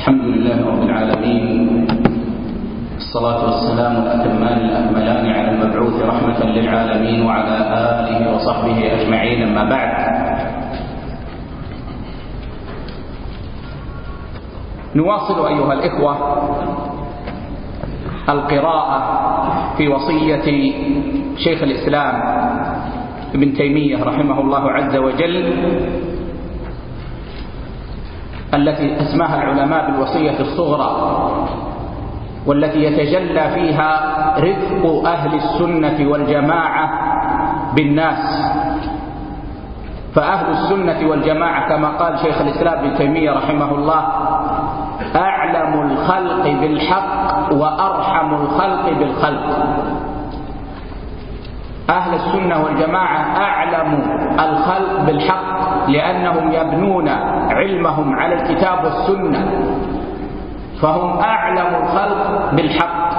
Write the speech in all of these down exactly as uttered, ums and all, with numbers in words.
الحمد لله رب العالمين، الصلاة والسلام الأتمان الأكملان على المبعوث رحمة للعالمين وعلى آله وصحبه أجمعين. أما بعد، نواصل أيها الإخوة القراءة في وصية شيخ الإسلام ابن تيمية رحمه الله عز وجل التي اسماها العلماء بالوصية الصغرى، والتي يتجلى فيها رفق أهل السنة والجماعة بالناس. فأهل السنة والجماعة كما قال شيخ الإسلام ابن تيمية رحمه الله: أعلم الخلق بالحق وأرحم الخلق بالخلق. أهل السنة والجماعة أعلم الخلق بالحق لأنهم يبنون علمهم على الكتاب والسنة، فهم أعلم الخلق بالحق،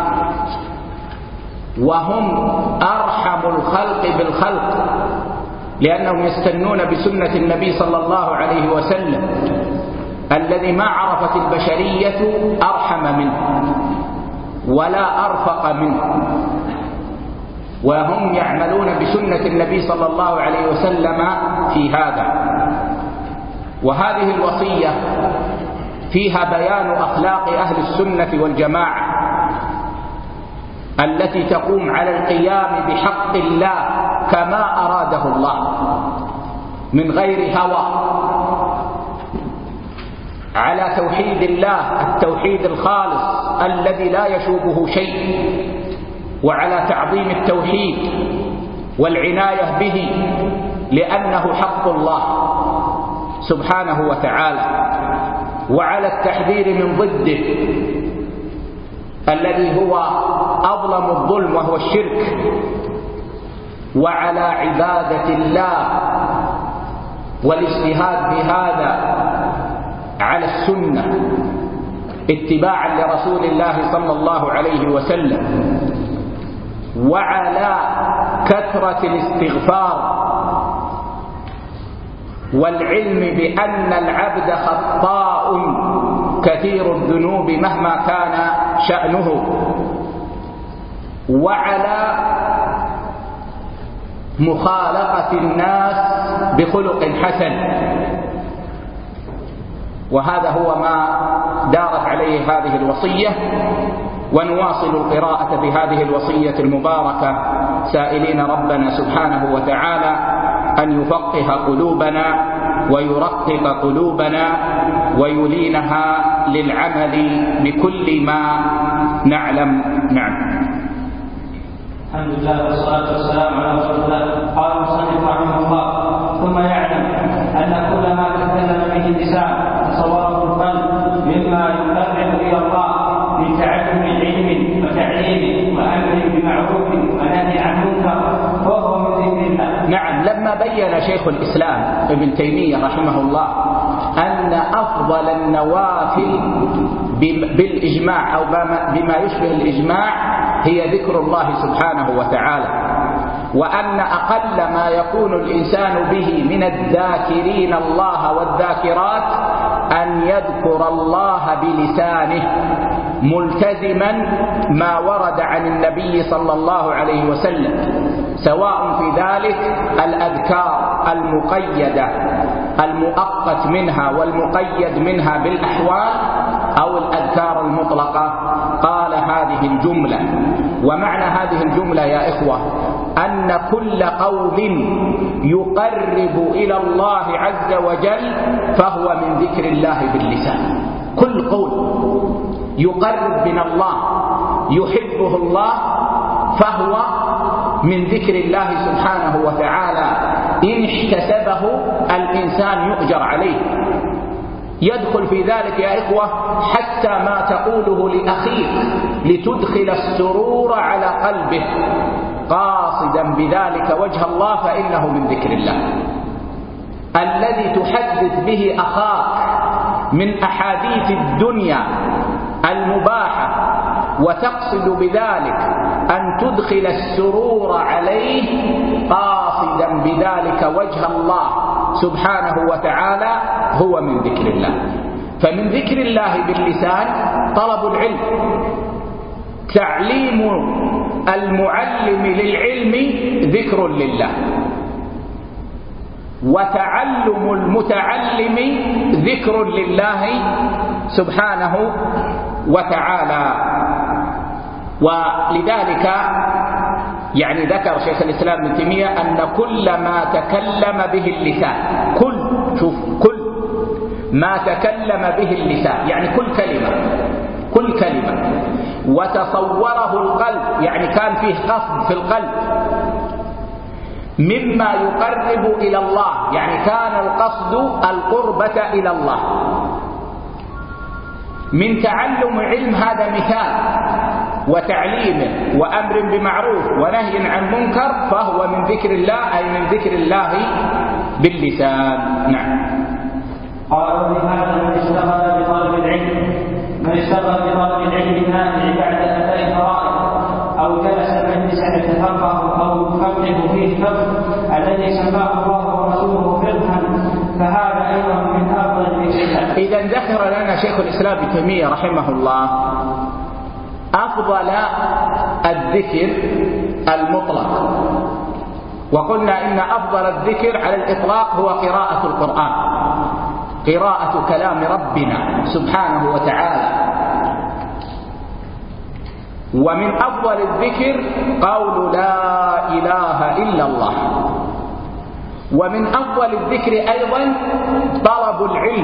وهم أرحم الخلق بالخلق لأنهم يستنون بسنة النبي صلى الله عليه وسلم الذي ما عرفت البشرية أرحم منه ولا أرفق منه، وهم يعملون بسنة النبي صلى الله عليه وسلم في هذا. وهذه الوصية فيها بيان أخلاق أهل السنة والجماعة التي تقوم على القيام بحق الله كما أراده الله من غير هوى، على توحيد الله التوحيد الخالص الذي لا يشوبه شيء، وعلى تعظيم التوحيد والعناية به لأنه حق الله سبحانه وتعالى، وعلى التحذير من ضده الذي هو أظلم الظلم وهو الشرك، وعلى عبادة الله والاجتهاد بهذا على السنة اتباعا لرسول الله صلى الله عليه وسلم، وعلى كثرة الاستغفار والعلم بأن العبد خطاء كثير الذنوب مهما كان شأنه، وعلى مخالقة الناس بخلق حسن. وهذا هو ما دارت عليه هذه الوصية. ونواصل القراءة بهذه الوصية المباركة سائلين ربنا سبحانه وتعالى أن يفقه قلوبنا ويرقق قلوبنا ويلينها للعمل بكل ما نعلم. نعم. الحمد لله والصلاة والسلام على رسول الله. قال المصنف رحمه الله: ثم يعلم أن كل ما تكلم به اللسان وصوره القلب مما يقرب إلى الله من تعلم علم وتعليم وأمر بمعروف ونهي عن منكر فهو من ذكر الله. نعم. لما بين شيخ الإسلام ابن تيمية رحمه الله أن أفضل النوافل بالإجماع أو بما يشبه الإجماع هي ذكر الله سبحانه وتعالى، وأن أقل ما يكون الإنسان به من الذاكرين الله والذاكرات أن يذكر الله بلسانه ملتزما ما ورد عن النبي صلى الله عليه وسلم، سواء في ذلك الأذكار المقيدة المؤقت منها والمقيد منها بالأحوال أو الأذكار المطلقة. قال هذه الجملة، ومعنى هذه الجملة يا إخوة أن كل قول يقرب إلى الله عز وجل فهو من ذكر الله باللسان. كل قول يقرب من الله يحبه الله فهو من ذكر الله سبحانه وتعالى، إن احتسبه الإنسان يؤجر عليه. يدخل في ذلك يا إخوة حتى ما تقوله لأخيك لتدخل السرور على قلبه قاصدا بذلك وجه الله فإنه من ذكر الله. الذي تحدث به أخاك من أحاديث الدنيا المباحة وتقصد بذلك أن تدخل السرور عليه قاصدا بذلك وجه الله سبحانه وتعالى هو من ذكر الله. فمن ذكر الله باللسان طلب العلم، تعليم المعلم للعلم ذكر لله، وتعلم المتعلم ذكر لله سبحانه وتعالى. ولذلك يعني ذكر شيخ الإسلام ابن تيمية أن كل ما تكلم به اللسان، كل شوف كل ما تكلم به اللسان يعني كل كلمة، كل كلمة وتصوره القلب يعني كان فيه قصد في القلب مما يقرب إلى الله، يعني كان القصد القربة إلى الله من تعلم علم، هذا مثال، وتعليمه وأمر بمعروف ونهي عن منكر، فهو من ذكر الله، أي من ذكر الله باللسان. نعم. قالوا لهذا من اشتغل بطلب العلم من اشتغل بطلب العلم النافع بعد أداء الفرائض، أو جلس مجلسا يتفقه أو يفقه فيه الفقه الذي سماه الله ورسوله فقها، فهذا أيضا من أفضل الذكر. إذا ذكر لنا شيخ الإسلام ابن تيمية رحمه الله أفضل الذكر المطلق، وقلنا إن أفضل الذكر على الإطلاق هو قراءة القرآن، قراءة كلام ربنا سبحانه وتعالى. ومن أفضل الذكر قول لا إله إلا الله. ومن أفضل الذكر أيضا طلب العلم،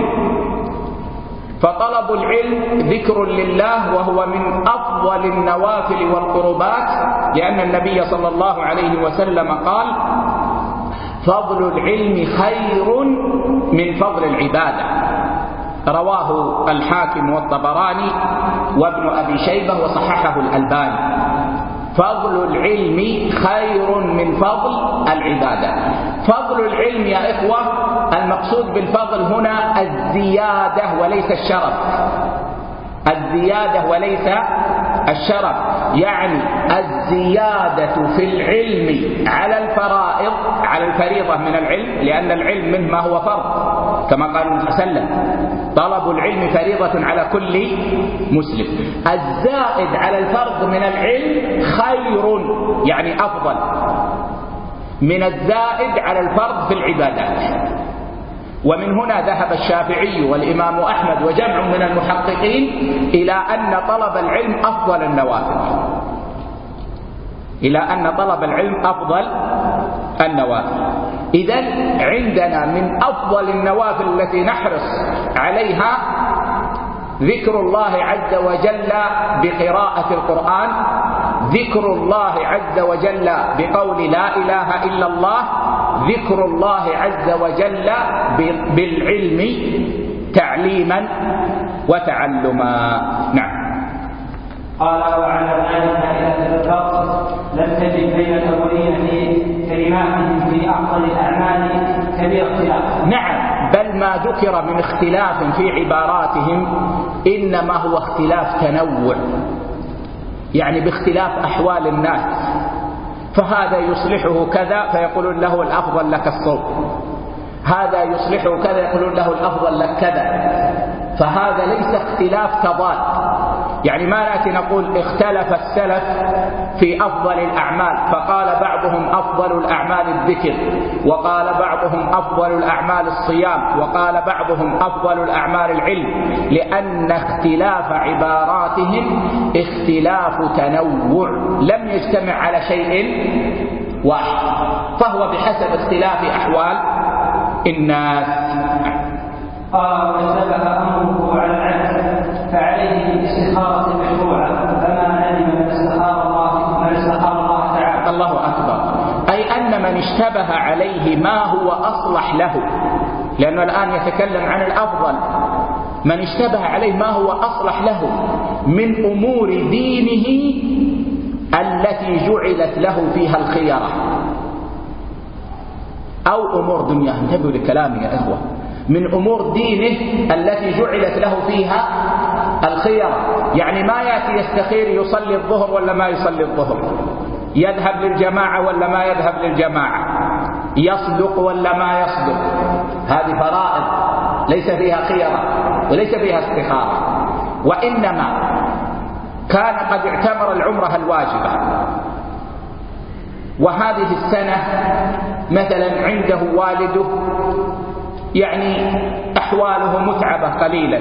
فطلب العلم ذكر لله، وهو من أفضل النوافل والقربات، لأن النبي صلى الله عليه وسلم قال فضل العلم خير من فضل العبادة، رواه الحاكم والطبراني وابن أبي شيبة وصححه الألباني. فضل العلم خير من فضل العبادة. فضل العلم يا إخوة المقصود بالفضل هنا الزيادة وليس الشرف، الزيادة وليس الشرف، يعني الزيادة في العلم على الفرائض، على الفريضة من العلم، لأن العلم منه ما هو فرض كما قال النبي صلى الله عليه وسلم طلب العلم فريضة على كل مسلم. الزائد على الفرض من العلم خير يعني أفضل من الزائد على الفرض في العبادات. ومن هنا ذهب الشافعي والإمام أحمد وجمع من المحققين إلى أن طلب العلم أفضل النوافل، إلى أن طلب العلم أفضل النوافل. إذن عندنا من أفضل النوافل التي نحرص عليها ذكر الله عز وجل بقراءة القرآن، ذكر الله عز وجل بقول لا إله إلا الله، ذكر الله عز وجل بالعلم تعليما وتعلما. نعم. قال وعلى ذلك إذا تذكرت لم تجد بين الأولين في كلماتهم في أفضل الأعمال كبير اختلاف. نعم، بل ما ذكر من اختلاف في عباراتهم إنما هو اختلاف تنوع، يعني باختلاف أحوال الناس، فهذا يصلحه كذا فيقولون له الأفضل لك الصوم، هذا يصلحه كذا يقولون له الأفضل لك كذا، فهذا ليس اختلاف تضاد. يعني ما نأتي نقول اختلف السلف في أفضل الأعمال فقال بعضهم أفضل الأعمال الذكر، وقال بعضهم أفضل الأعمال الصيام، وقال بعضهم أفضل الأعمال العلم، لأن اختلاف عباراتهم اختلاف تنوع لم يجتمع على شيء واحد، فهو بحسب اختلاف أحوال الناس. قال واشتبه أمره على العكس فعليه بالاستخارة المشروعة، فما علم من استخار الله من استخار الله تعالى. الله أكبر. أي أن من اشتبه عليه ما هو أصلح له، لأنه الآن يتكلم عن الأفضل، من اشتبه عليه ما هو أصلح له من أمور دينه التي جعلت له فيها الخيرة، أو أمور دنياه، انتبهوا لكلامي يا إخوة، من أمور دينه التي جعلت له فيها الخيرة. يعني ما يأتي يستخير يصلي الظهر ولا ما يصلي الظهر، يذهب للجماعة ولا ما يذهب للجماعة، يصدق ولا ما يصدق، هذه فرائض ليس فيها خيرة. وليس فيها استخارة، وإنما كان قد اعتمر العمرة الواجبة، وهذه السنة مثلا عنده والده يعني أحواله متعبة قليلا،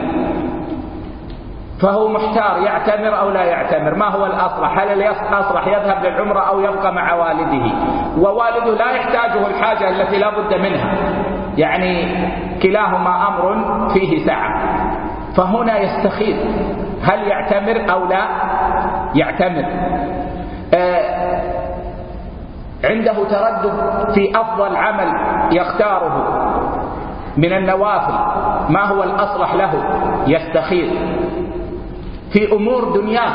فهو محتار يعتمر أو لا يعتمر، ما هو الأصلح؟ هل الأصلح يذهب للعمرة أو يبقى مع والده؟ ووالده لا يحتاجه الحاجة التي لا بد منها، يعني كلاهما أمر فيه سعة، فهنا يستخير هل يعتمر أو لا يعتمر. آه عنده تردد في أفضل عمل يختاره من النوافل، ما هو الأصلح له؟ يستخير. في أمور دنياه،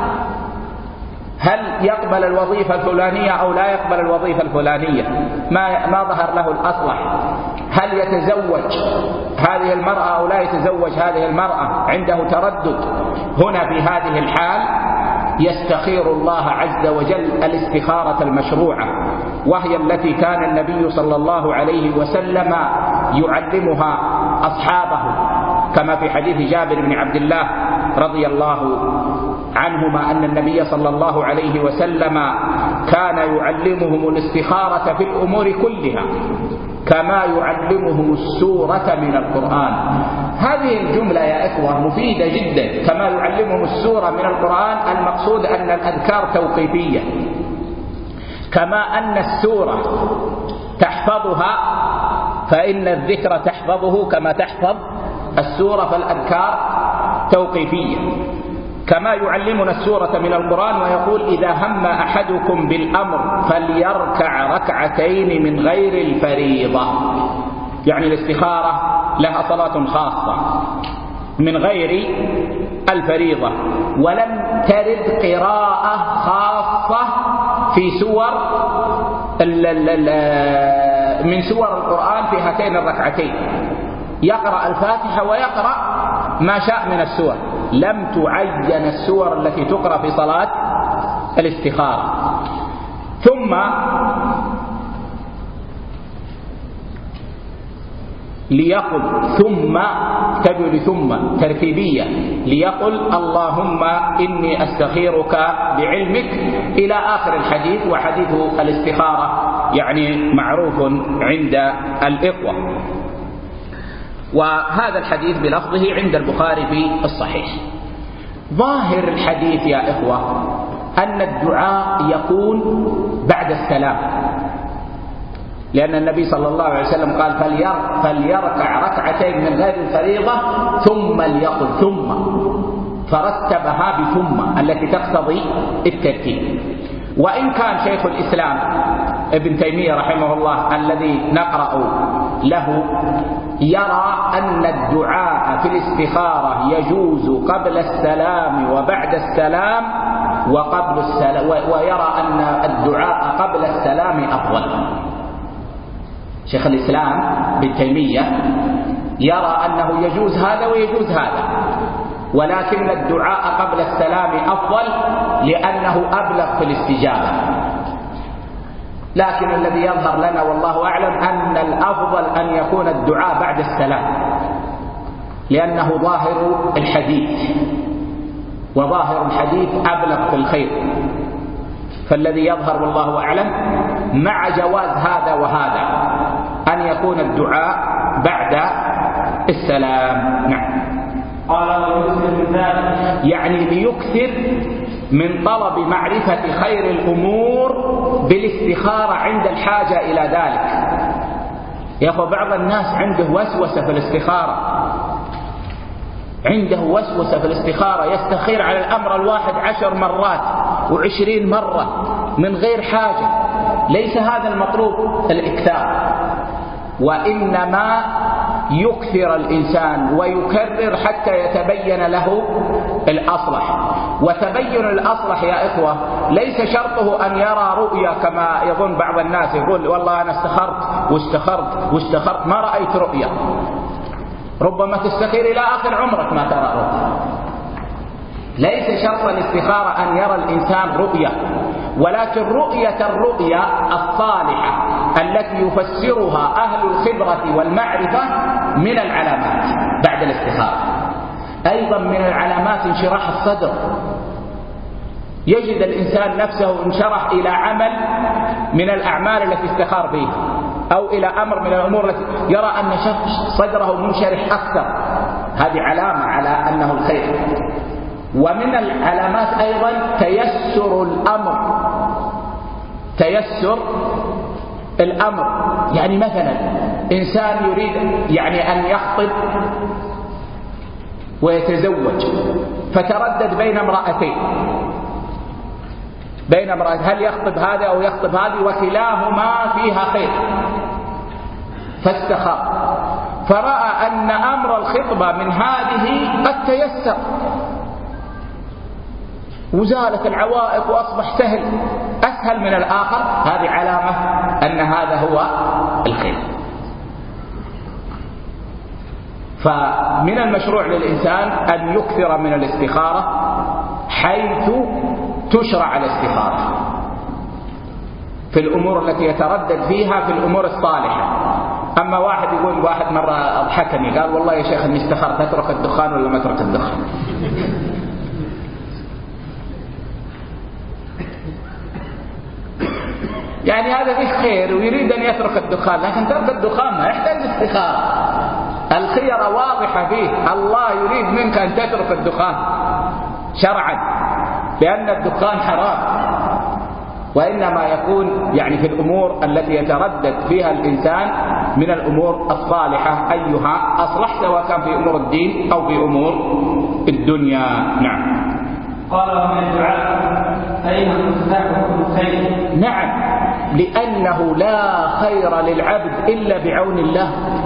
هل يقبل الوظيفة الفلانية أو لا يقبل الوظيفة الفلانية؟ ما ما ظهر له الأصلح. هل يتزوج هذه المرأة أو لا يتزوج هذه المرأة؟ عنده تردد. هنا في هذه الحال يستخير الله عز وجل الاستخارة المشروعة، وهي التي كان النبي صلى الله عليه وسلم يعلمها أصحابه، كما في حديث جابر بن عبد الله رضي الله عنهما أن النبي صلى الله عليه وسلم كان يعلمهم الاستخارة في الأمور كلها كما يعلمهم السورة من القرآن. هذه الجملة يا إخوة مفيدة جدا، كما يعلمهم السورة من القرآن، المقصود أن الأذكار توقيفية، كما أن السورة تحفظها فإن الذكر تحفظه كما تحفظ السورة، فالأذكار توقيفية. كما يعلمنا السورة من القرآن ويقول إذا هم أحدكم بالأمر فليركع ركعتين من غير الفريضة، يعني الاستخارة لها صلاة خاصة من غير الفريضة. ولم ترد قراءة خاصة في سور من سور القرآن في هاتين الركعتين، يقرأ الفاتحة ويقرأ ما شاء من السور، لم تعين السور التي تقرأ في صلاة الاستخارة. ثم ليقل ثم تبع ثم ترتيبية، ليقل اللهم إني أستخيرك بعلمك إلى آخر الحديث. وحديث الاستخارة يعني معروف عند الإخوة، وهذا الحديث بلفظه عند البخاري في الصحيح. ظاهر الحديث يا إخوة أن الدعاء يكون بعد السلام، لأن النبي صلى الله عليه وسلم قال فليركع ركعتين من غير الفريضة ثم ليقل ثم، فرتبها بثم التي تقتضي الترتيب. وإن كان شيخ الإسلام ابن تيمية رحمه الله الذي نقرأ له يرى أن الدعاء في الاستخارة يجوز قبل السلام وبعد السلام وقبل السلام، ويرى أن الدعاء قبل السلام أفضل. شيخ الإسلام ابن تيمية يرى أنه يجوز هذا ويجوز هذا، ولكن الدعاء قبل السلام أفضل لأنه أبلغ في الاستجابة. لكن الذي يظهر لنا والله أعلم أن الأفضل أن يكون الدعاء بعد السلام، لأنه ظاهر الحديث، وظاهر الحديث أبلغ في الخير. فالذي يظهر والله أعلم مع جواز هذا وهذا أن يكون الدعاء بعد السلام. نعم. قال ويكثر من ذلك، يعني ليكثر من طلب معرفة خير الأمور بالاستخارة عند الحاجة إلى ذلك. يا أخو بعض الناس عنده وسوسة في الاستخارة، عنده وسوسة في الاستخارة، يستخير على الأمر الواحد عشر مرات وعشرين مرة من غير حاجة. ليس هذا المطلوب الإكثار، وإنما يكثر الإنسان ويكرر حتى يتبين له الأصلح. وتبين الأصلح يا إخوة ليس شرطه أن يرى رؤيا كما يظن بعض الناس، يقول والله أنا استخرت واستخرت واستخرت ما رأيت رؤيا. ربما تستخير إلى آخر عمرك ما ترى رؤيا. ليس شرط الاستخارة أن يرى الإنسان رؤيا، ولكن رؤية الرؤيا الصالحة التي يفسرها أهل الخبرة والمعرفة من العلامات بعد الاستخارة. أيضا من العلامات انشراح الصدر، يجد الإنسان نفسه انشرح إلى عمل من الأعمال التي استخار فيها أو إلى أمر من الأمور التي يرى أن صدره منشرح أكثر، هذه علامة على أنه الخير. ومن العلامات أيضا تيسر الأمر، تيسر الأمر، يعني مثلا إنسان يريد يعني أن يخطب ويتزوج، فتردد بين امرأتين، بين امرأتين هل يخطب هذا أو يخطب هذه، وكلاهما فيها خير، فاستخار فرأى أن أمر الخطبة من هذه قد تيسر وزالت العوائق وأصبح سهل أسهل من الآخر، هذه علامة أن هذا هو الخير. فمن المشروع للإنسان أن يكثر من الاستخارة حيث تشرع الاستخارة في الأمور التي يتردد فيها في الأمور الصالحة. أما واحد يقول، واحد مرة أضحكني قال والله يا شيخ إني استخرت أترك الدخان ولا ما أترك الدخان. يعني هذا فيه خير ويريد أن يترك الدخان، لكن ترك الدخان ما يحتاج استخارة، الخيرة واضحة فيه، الله يريد منك أن تترك الدخان شرعا لأن الدخان حرام، وإنما يكون يعني في الأمور التي يتردد فيها الإنسان من الأمور الصالحة أيها أصلح، سواء كان في أمور الدين أو في أمور الدنيا. نعم. قال ومن الدعاء فإنه مفتاح كل خير. نعم، لأنه لا خير للعبد إلا بعون الله،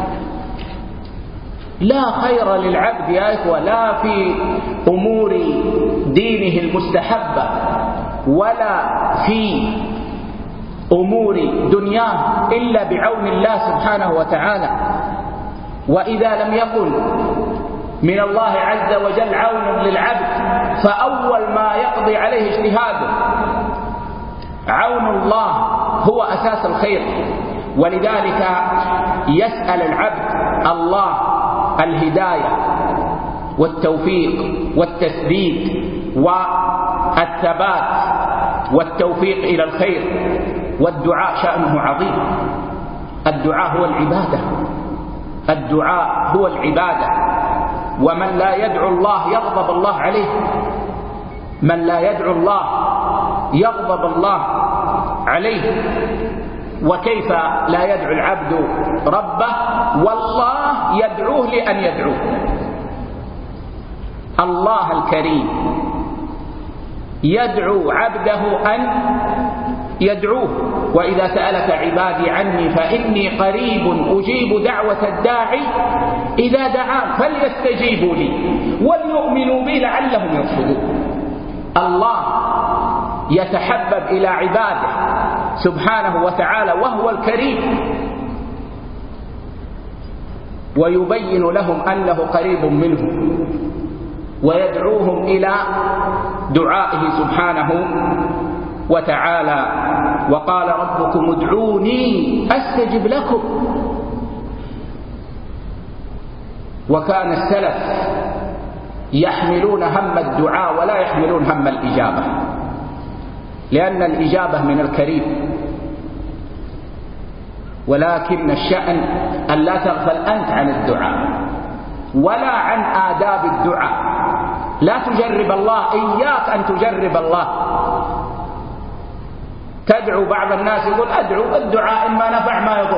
لا خير للعبد يا إخوة لا في أمور دينه المستحبة ولا في أمور دنياه إلا بعون الله سبحانه وتعالى. وإذا لم يكن من الله عز وجل عون للعبد فأول ما يقضي عليه اجتهاده، عون الله هو أساس الخير. ولذلك يسأل العبد الله الهداية والتوفيق والتسديد والثبات والتوفيق إلى الخير، والدعاء شأنه عظيم. الدعاء هو العبادة، الدعاء هو العبادة، ومن لا يدعو الله يغضب الله عليه، من لا يدعو الله يغضب الله عليه. وكيف لا يدعو العبد ربه والله يدعوه لأن يدعوه؟ الله الكريم يدعو عبده أن يدعوه، وإذا سألك عبادي عني فإني قريب أجيب دعوة الداعي إذا دعان فليستجيبوا لي وليؤمنوا بي لعلهم يرشدون. الله يتحبب إلى عباده سبحانه وتعالى وهو الكريم، ويبين لهم أنه قريب منهم ويدعوهم إلى دعائه سبحانه وتعالى. وقال ربكم ادعوني أستجب لكم. وكان السلف يحملون هم الدعاء ولا يحملون هم الإجابة، لأن الإجابة من الكريم، ولكن الشأن أن لا تغفل أنت عن الدعاء ولا عن آداب الدعاء. لا تجرب الله، إياك أن تجرب الله. تدعو، بعض الناس يقول أدعو، الدعاء إما نفع ما يضر،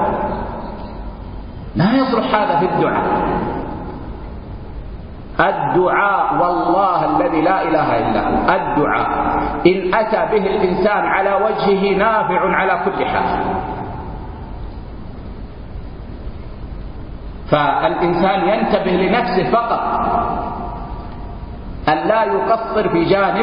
لا يصلح هذا في الدعاء. الدعاء والله الذي لا إله إلا هو، الدعاء إن أتى به الإنسان على وجهه نافع على كل حال. فالإنسان ينتبه لنفسه فقط، أن لا يقصر في جانب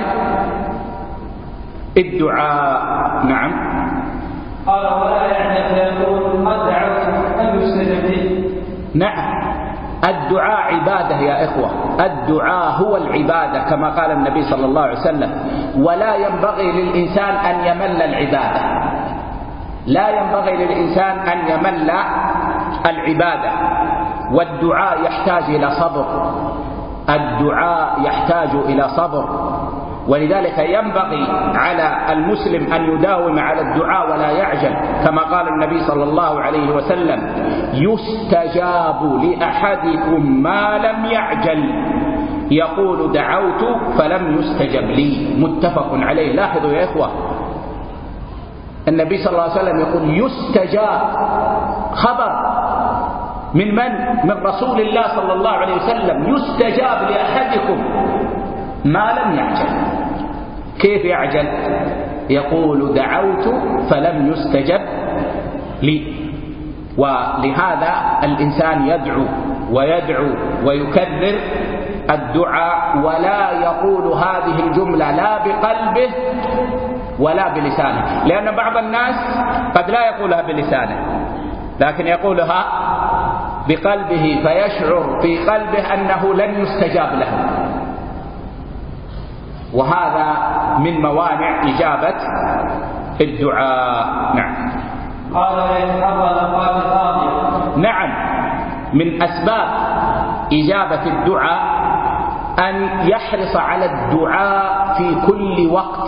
الدعاء. نعم. قال ولا يعجب فيقول قد دعوت أم يستجب لي. نعم، الدعاء عبادة يا إخوة، الدعاء هو العبادة كما قال النبي صلى الله عليه وسلم. ولا ينبغي للإنسان أن يمل العبادة، لا ينبغي للإنسان أن يمل العبادة. والدعاء يحتاج إلى صبر، الدعاء يحتاج إلى صبر، ولذلك ينبغي على المسلم أن يداوم على الدعاء ولا يعجل، كما قال النبي صلى الله عليه وسلم: يستجاب لأحدكم ما لم يعجل، يقول دعوت فلم يستجب لي. متفق عليه. لاحظوا يا إخوة، النبي صلى الله عليه وسلم يقول يستجاب، خبر من من؟ من رسول الله صلى الله عليه وسلم. يستجاب لأحدكم ما لم يعجل. كيف يعجل؟ يقول دعوت فلم يستجب لي. ولهذا الإنسان يدعو ويدعو ويكرر الدعاء، ولا يقول هذه الجملة لا بقلبه ولا بلسانه، لأن بعض الناس قد لا يقولها بلسانه لكن يقولها بقلبه، فيشعر في قلبه أنه لن يستجاب له، وهذا من موانع إجابة الدعاء. نعم. قال ويتحرى الأوقات الفاضية. نعم، من أسباب إجابة الدعاء أن يحرص على الدعاء في كل وقت،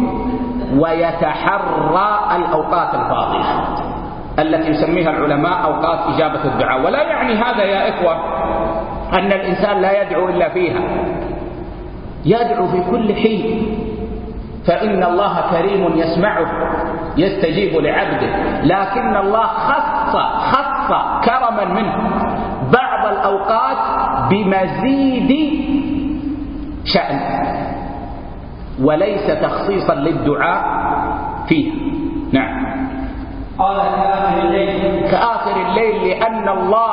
ويتحرى الأوقات الفاضية التي يسميها العلماء أوقات إجابة الدعاء. ولا يعني هذا يا إخوة أن الإنسان لا يدعو إلا فيها، يدعو في كل حين، فإن الله كريم يسمعه يستجيب لعبده، لكن الله خص خص كرما منه بعض الأوقات بمزيد شأن، وليس تخصيصا للدعاء فيه. نعم. قال كآخر الليل. كآخر الليل، لأن الله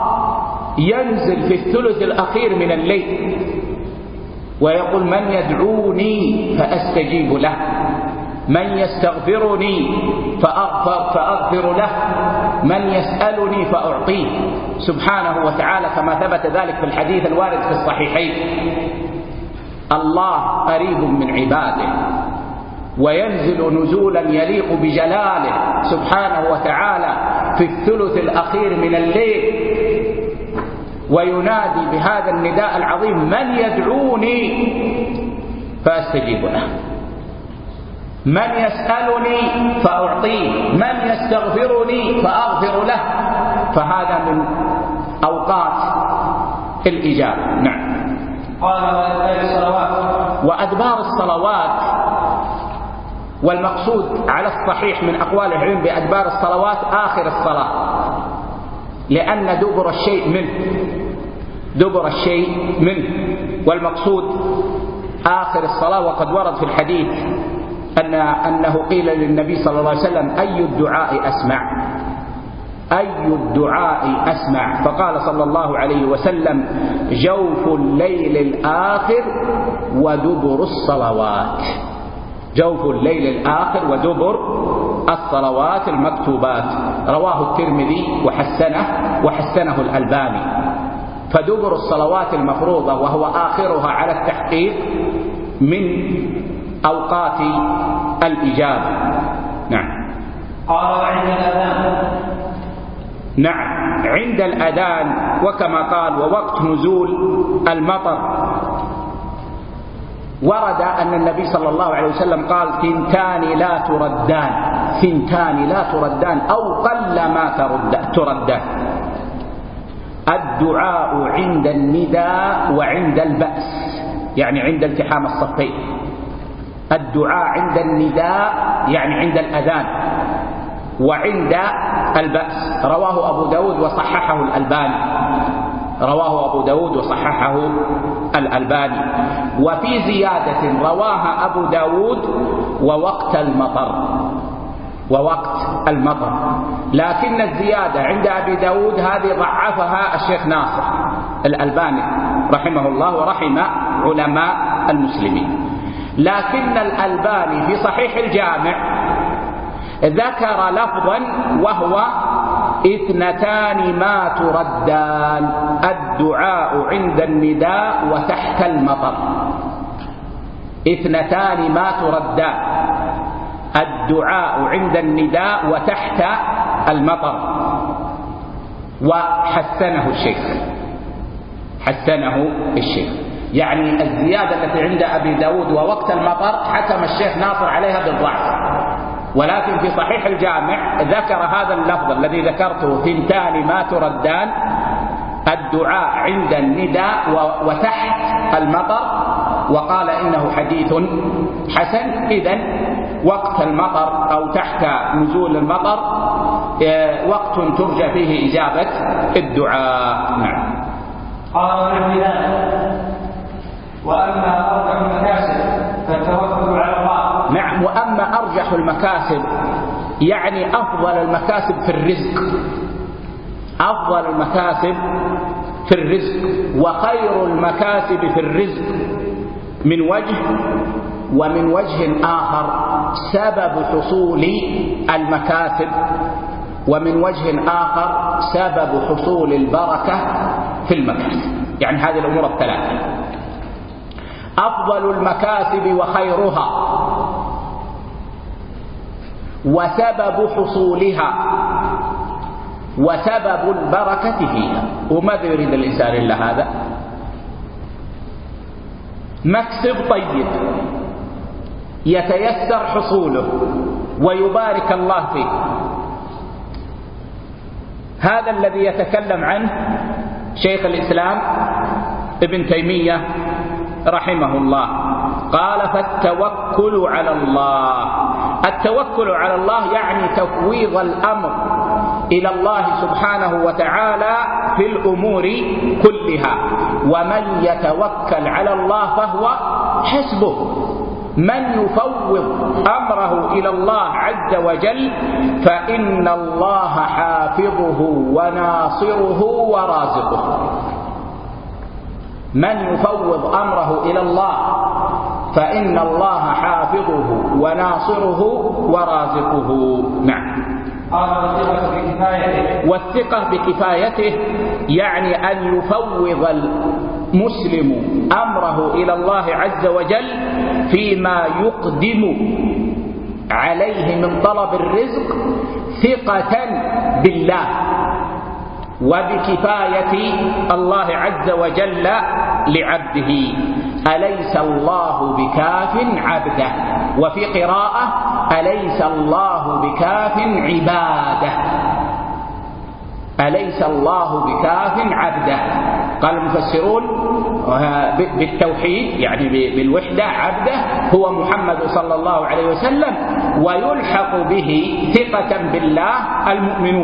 ينزل في الثلث الأخير من الليل ويقول: من يدعوني فأستجيب له، من يستغفرني فأغفر, فأغفر له، من يسألني فأعطيه، سبحانه وتعالى، كما ثبت ذلك في الحديث الوارد في الصحيحين. الله قريب من عباده وينزل نزولا يليق بجلاله سبحانه وتعالى في الثلث الأخير من الليل، وينادي بهذا النداء العظيم: من يدعوني فأستجيب له، من يسألني فأعطيه، من يستغفرني فأغفر له. فهذا من أوقات الإجابة. نعم. قال وأدبار الصلوات. وأدبار الصلوات، والمقصود على الصحيح من أقوال العلم بأدبار الصلوات آخر الصلاة، لأن دبر الشيء منه دبر الشيء منه والمقصود آخر الصلاة. وقد ورد في الحديث أن أنه قيل للنبي صلى الله عليه وسلم: أي الدعاء أسمع أي الدعاء أسمع فقال صلى الله عليه وسلم: جوف الليل الآخر ودبر الصلوات. جوف الليل الآخر ودبر الصلوات المكتوبات. رواه الترمذي وحسنه وحسنه الألباني. فدبر الصلوات المفروضة وهو آخرها على التحقيق من أوقات الإجابة. نعم. قال عند الأذان. نعم، عند الأذان، وكما قال: ووقت نزول المطر. ورد أن النبي صلى الله عليه وسلم قال: ثنتان لا تردان ثنتان لا تردان أو قل ما ترد تردان: الدعاء عند النداء وعند البأس، يعني عند التحام الصفين. الدعاء عند النداء يعني عند الأذان، وعند البأس. رواه أبو داود وصححه الألباني رواه أبو داود وصححه الألباني. وفي زيادة رواها أبو داود: ووقت المطر ووقت المطر لكن الزيادة عند أبي داود هذه ضعفها الشيخ ناصر الألباني رحمه الله ورحم علماء المسلمين. لكن الألباني في صحيح الجامع ذكر لفظا وهو: اثنتان ما تردان، الدعاء عند النداء وتحت المطر. اثنتان ما تردان، الدعاء عند النداء وتحت المطر. وحسنه الشيخ حسنه الشيخ. يعني الزيادة التي عند أبي داود ووقت المطر حكم الشيخ ناصر عليها بالضعف، ولكن في صحيح الجامع ذكر هذا اللفظ الذي ذكرته: ثنتان ما تردان، الدعاء عند النداء وتحت المطر، وقال إنه حديث حسن. إذن وقت المطر أو تحت نزول المطر وقت ترجى فيه إجابة الدعاء. نعم. قال ونحو ذلك. وأما أرجح المكاسب فالتوكل على الله. نعم. وأما أرجح المكاسب يعني أفضل المكاسب في الرزق، أفضل المكاسب في الرزق وخير المكاسب في الرزق من وجه، ومن وجه آخر سبب حصول المكاسب، ومن وجه آخر سبب حصول البركة في المكاسب. يعني هذه الأمور الثلاثة: أفضل المكاسب وخيرها، وسبب حصولها، وسبب البركة فيها. وماذا يريد الإنسان إلا هذا؟ مكسب طيب يتيسر حصوله ويبارك الله فيه. هذا الذي يتكلم عنه شيخ الإسلام ابن تيمية رحمه الله. قال: فالتوكل على الله. التوكل على الله يعني تفويض الأمر إلى الله سبحانه وتعالى في الأمور كلها. ومن يتوكل على الله فهو حسبه. من يفوض أمره إلى الله عز وجل فإن الله حافظه وناصره ورازقه. من يفوض أمره إلى الله فإن الله حافظه وناصره ورازقه. نعم. والثقة بكفايته يعني أن يفوض المسلم أمره إلى الله عز وجل فيما يقدم عليه من طلب الرزق ثقة بالله وبكفاية الله عز وجل لعبده. أليس الله بكاف عبده، وفي قراءة أليس الله بكاف عباده. أليس الله بكاف عبده. قال المفسرون بالتوحيد يعني بالوحدة عبده هو محمد صلى الله عليه وسلم، ويلحق به ثقة بالله المؤمنون،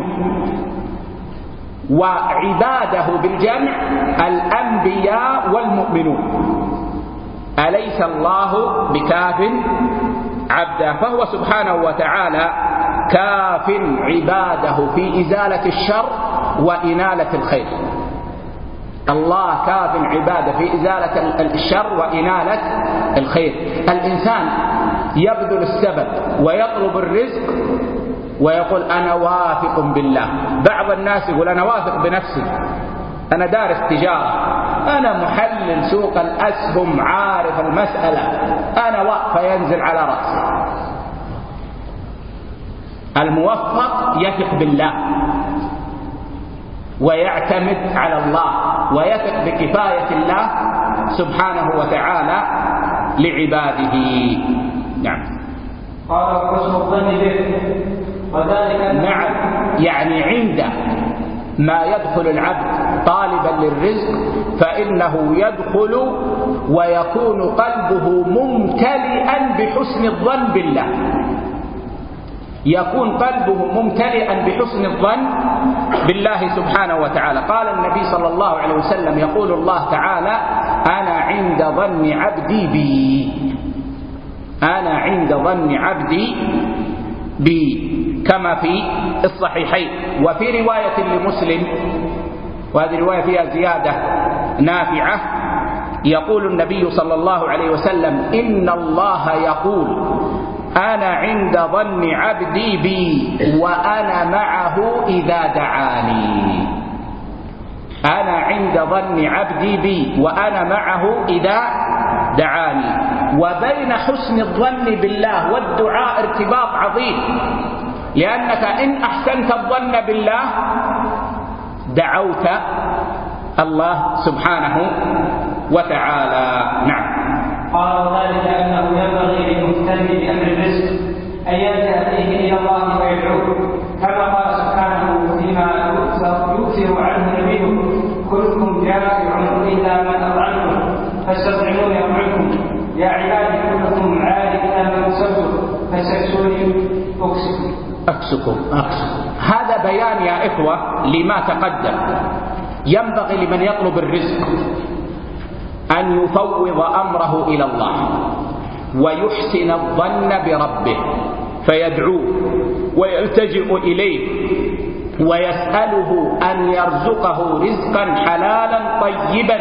وعباده بالجمع الأنبياء والمؤمنون. أليس الله بكاف عبده، فهو سبحانه وتعالى كاف عباده في إزالة الشر وإنالة الخير. الله كاف عباده في إزالة الشر وإنالة الخير. الإنسان يبذل السبب ويطلب الرزق ويقول أنا واثق بالله. بعض الناس يقول أنا واثق بنفسي، أنا دارس تجارة، أنا محلل سوق الأسهم، عارف المسألة، أنا واثق، فينزل على رأسه. الموفق يثق بالله ويعتمد على الله ويثق بكفاية الله سبحانه وتعالى لعباده. نعم. قال وحسن الظن به وذلك. نعم، يعني عند ما يدخل العبد طالبا للرزق فإنه يدخل ويكون قلبه ممتلئا بحسن الظن بالله، يكون قلبه ممتلئا بحسن الظن بالله سبحانه وتعالى. قال النبي صلى الله عليه وسلم: يقول الله تعالى: أنا عند ظن عبدي بي، أنا عند ظن عبدي بي، كما في الصحيحين. وفي رواية لمسلم، وهذه رواية فيها زيادة نافعة، يقول النبي صلى الله عليه وسلم: إن الله يقول: أنا عند ظن عبدي بي وأنا معه إذا دعاني. أنا عند ظن عبدي بي وأنا معه إذا دعاني. وبين حسن الظن بالله والدعاء ارتباط عظيم، لأنك إن أحسنت الظن بالله دعوت الله سبحانه وتعالى. نعم. قال وذلك أنه ينبغي للمهتم بأمر الرزق أن يلجأ فيه إلى الله ويدعوه، كما قال سبحانه فيما يؤثر عنه نبيه: كلكم جائع إلا من أطعمتم فاستطعموني أطعمكم، يا عبادي كلكم عار إلا من أكسبتم فاستكسوني أكسكم. أكسكم أكسكم هذا بيان يا إخوة لما تقدم. ينبغي لمن يطلب الرزق أن يفوض أمره إلى الله ويحسن الظن بربه، فيدعوه ويلتجئ إليه ويسأله أن يرزقه رزقا حلالا طيبا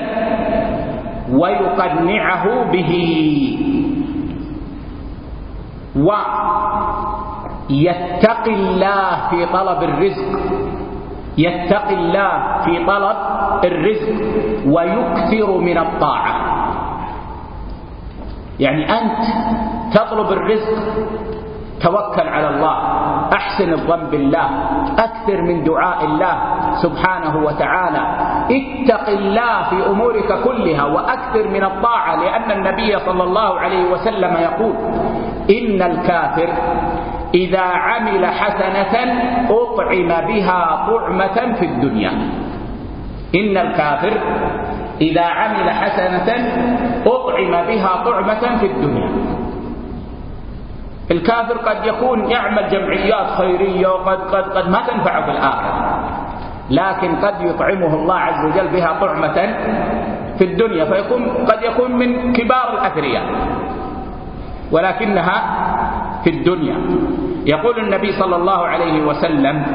ويقنعه به، ويتقي الله في طلب الرزق، يتقي الله في طلب الرزق ويكثر من الطاعة. يعني أنت تطلب الرزق، توكل على الله، أحسن الظن بالله، أكثر من دعاء الله سبحانه وتعالى، اتق الله في أمورك كلها وأكثر من الطاعة، لأن النبي صلى الله عليه وسلم يقول: إن الكافر إذا عمل حسنة أطعم بها طعمة في الدنيا. إن الكافر إذا عمل حسنة أطعم بها طعمة في الدنيا. الكافر قد يكون يعمل جمعيات خيرية وقد قد قد ما تنفعه في الآخرة، لكن قد يطعمه الله عز وجل بها طعمة في الدنيا، فيكون قد يكون من كبار الأثرياء، ولكنها في الدنيا. يقول النبي صلى الله عليه وسلم: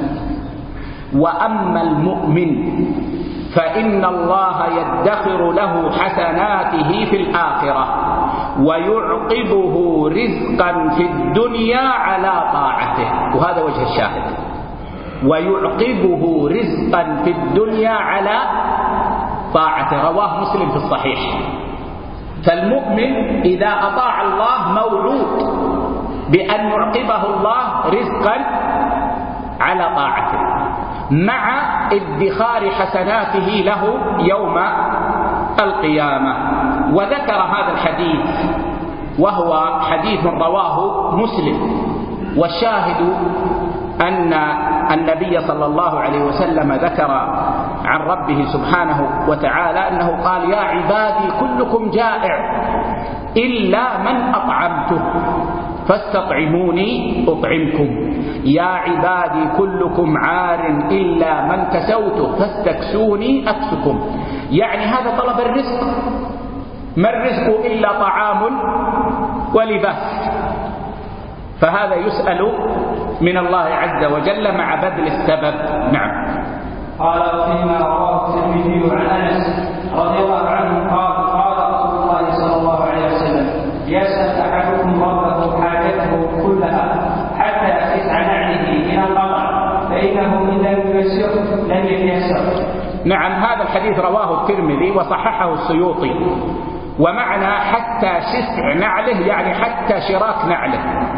وأما المؤمن فإن الله يدخر له حسناته في الآخرة ويعقبه رزقا في الدنيا على طاعته. وهذا وجه الشاهد: ويعقبه رزقا في الدنيا على طاعته. رواه مسلم في الصحيح. فالمؤمن إذا أطاع الله موعود بأن يعقبه الله رزقا على طاعته مع ادخار حسناته له يوم القيامة. وذكر هذا الحديث وهو حديث رواه مسلم، والشاهد أن النبي صلى الله عليه وسلم ذكر عن ربه سبحانه وتعالى أنه قال: يا عبادي كلكم جائع إلا من أطعمته فاستطعموني أطعمكم، يا عبادي كلكم عار إلا من كسوته فاستكسوني أكسكم. يعني هذا طلب الرزق، ما الرزق إلا طعام ولباس، فهذا يسأل من الله عز وجل مع بذل السبب. نعم. قال فيما رواه الترمذي عن أنس رضي الله عنه قال: قال رسول الله صلى الله عليه وسلم: يسأل أحدكم ربه حاجته كلها حتى تسع نعله من القطع، فإنه إن لم ييسر لم يتيسر. نعم. هذا الحديث رواه الترمذي وصححه السيوطي، ومعنى حتى شسع نعله يعني حتى شراك نعله.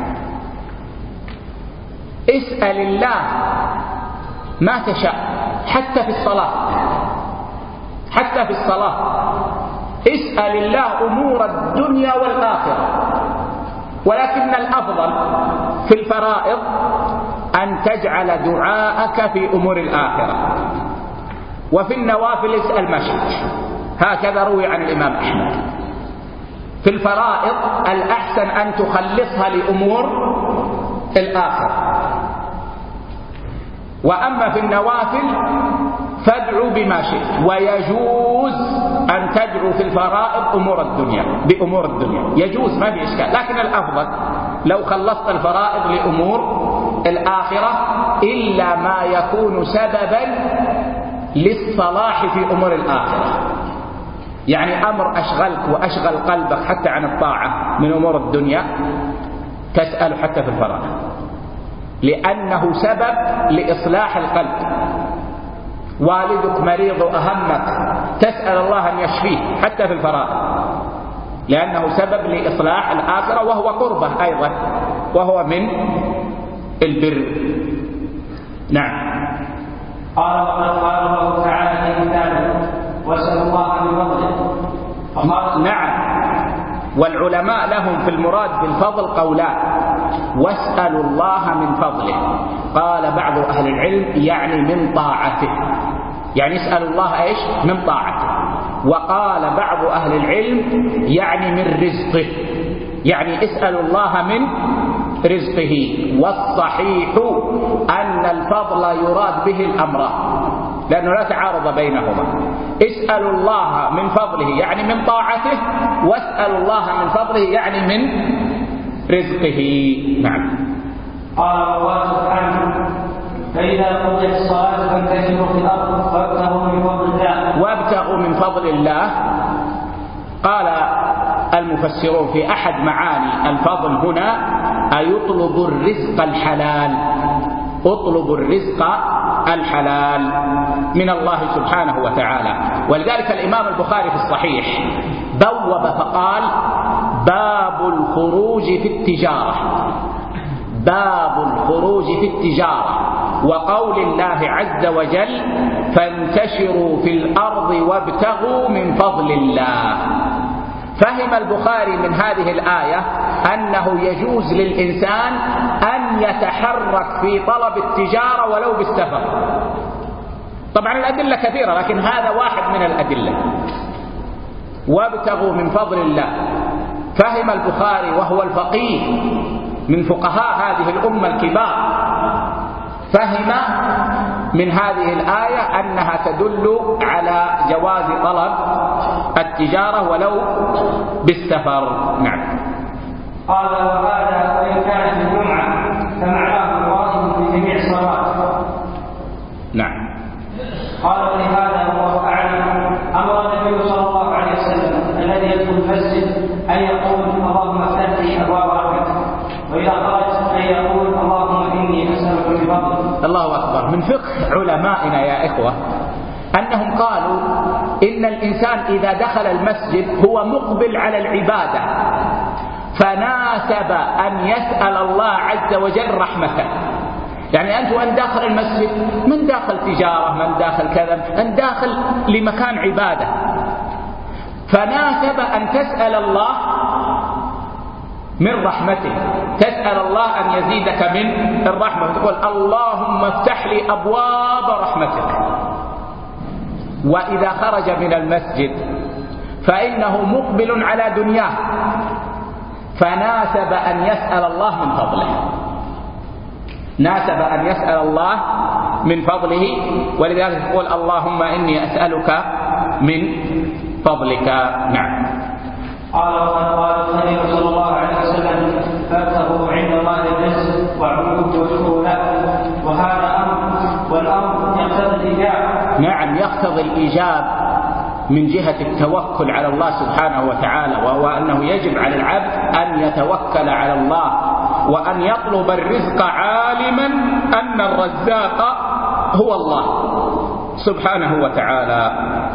اسأل الله ما تشاء، حتى في الصلاة، حتى في الصلاة اسأل الله أمور الدنيا والآخرة، ولكن الأفضل في الفرائض أن تجعل دعاءك في أمور الآخرة، وفي النوافل اسأل ما شئت. هكذا روي عن الإمام أحمد. في الفرائض الأحسن أن تخلصها لأمور الآخرة، وأما في النوافل فادعوا بما شئت. ويجوز أن تدعو في الفرائض أمور الدنيا بأمور الدنيا، يجوز ما في إشكال، لكن الأفضل لو خلصت الفرائض لأمور الآخرة، إلا ما يكون سببا للصلاح في أمور الآخرة. يعني أمر أشغلك وأشغل قلبك حتى عن الطاعة من أمور الدنيا تسأل حتى في الفرائض، لأنه سبب لإصلاح القلب. والدك مريض أهمك تسأل الله أن يشفيه حتى في الفرائض، لأنه سبب لإصلاح الآخرة، وهو قربة أيضا، وهو من البر. نعم. قال وقد قال الله تعالى في كتابه: والعلماء لهم في المراد بالفضل قولان: واسألوا الله من فضله. قال بعض أهل العلم يعني من طاعته، يعني اسألوا الله إيش؟ من طاعته. وقال بعض أهل العلم يعني من رزقه، يعني اسألوا الله من رزقه. والصحيح أن الفضل يراد به الأمران، لأنه لا تعارض بينهما. اسألوا الله من فضله يعني من طاعته، واسألوا الله من فضله يعني من رزقه. نعم. قال الله سبحانه: فإذا قضيت الصلاة فانتشروا في الأرض وابتغوا من فضل الله. وابتغوا من فضل الله. قال المفسرون في أحد معاني الفضل هنا: أيطلب الرزق الحلال، اطلب الرزق الحلال من الله سبحانه وتعالى. ولذلك الإمام البخاري في الصحيح بوب فقال: باب الخروج في التجارة، باب الخروج في التجارة، وقول الله عز وجل: فانتشروا في الأرض وابتغوا من فضل الله. فهم البخاري من هذه الآية أنه يجوز للإنسان أن يتحرك في طلب التجارة ولو بالسفر. طبعا الأدلة كثيرة، لكن هذا واحد من الأدلة. وابتغوا من فضل الله. فهم البخاري وهو الفقيه من فقهاء هذه الأمة الكبار، فهم من هذه الآية أنها تدل على جواز طلب التجارة ولو بالسفر. نعم. قال: وهذا وإن كان في الجمعة فمعناه الواجب في جميع الصلوات. نعم. قال: ولهذا والله أعلم أمر النبي صلى الله عليه وسلم الذي يدخل المسجد أن يقول: اللهم افتح لي أبواب رحمتك، وإذا خرج أن يقول: اللهم إني أسألك من فضلك. الله أكبر. من فقه علمائنا يا إخوة أنهم قالوا إن الإنسان إذا دخل المسجد هو مقبل على العبادة، فناسب أن يسأل الله عز وجل رحمته. يعني أنت وأن داخل المسجد من داخل تجارة، من داخل كذا، أن داخل لمكان عبادة، فناسب أن تسأل الله من رحمته، تسأل الله أن يزيدك من الرحمة، تقول: اللهم افتح لي أبواب رحمتك. وإذا خرج من المسجد فإنه مقبل على دنياه، فناسب أن يسأل الله من فضله، ناسب أن يسأل الله من فضله. ولذلك يقول: اللهم إني أسألك من فضلك. نعم. قال: وقد قال النبي صلى الله عليه وسلم: فابتغوا عند الله الرزق واعبدوه واشكروا له. وهذا أمر، والأمر يقتضي الإيجاب. نعم، يقتضي الإيجاب من جهة التوكل على الله سبحانه وتعالى، وهو أنه يجب على العبد أن يتوكل على الله وأن يطلب الرزق عالما أن الرزاق هو الله سبحانه وتعالى.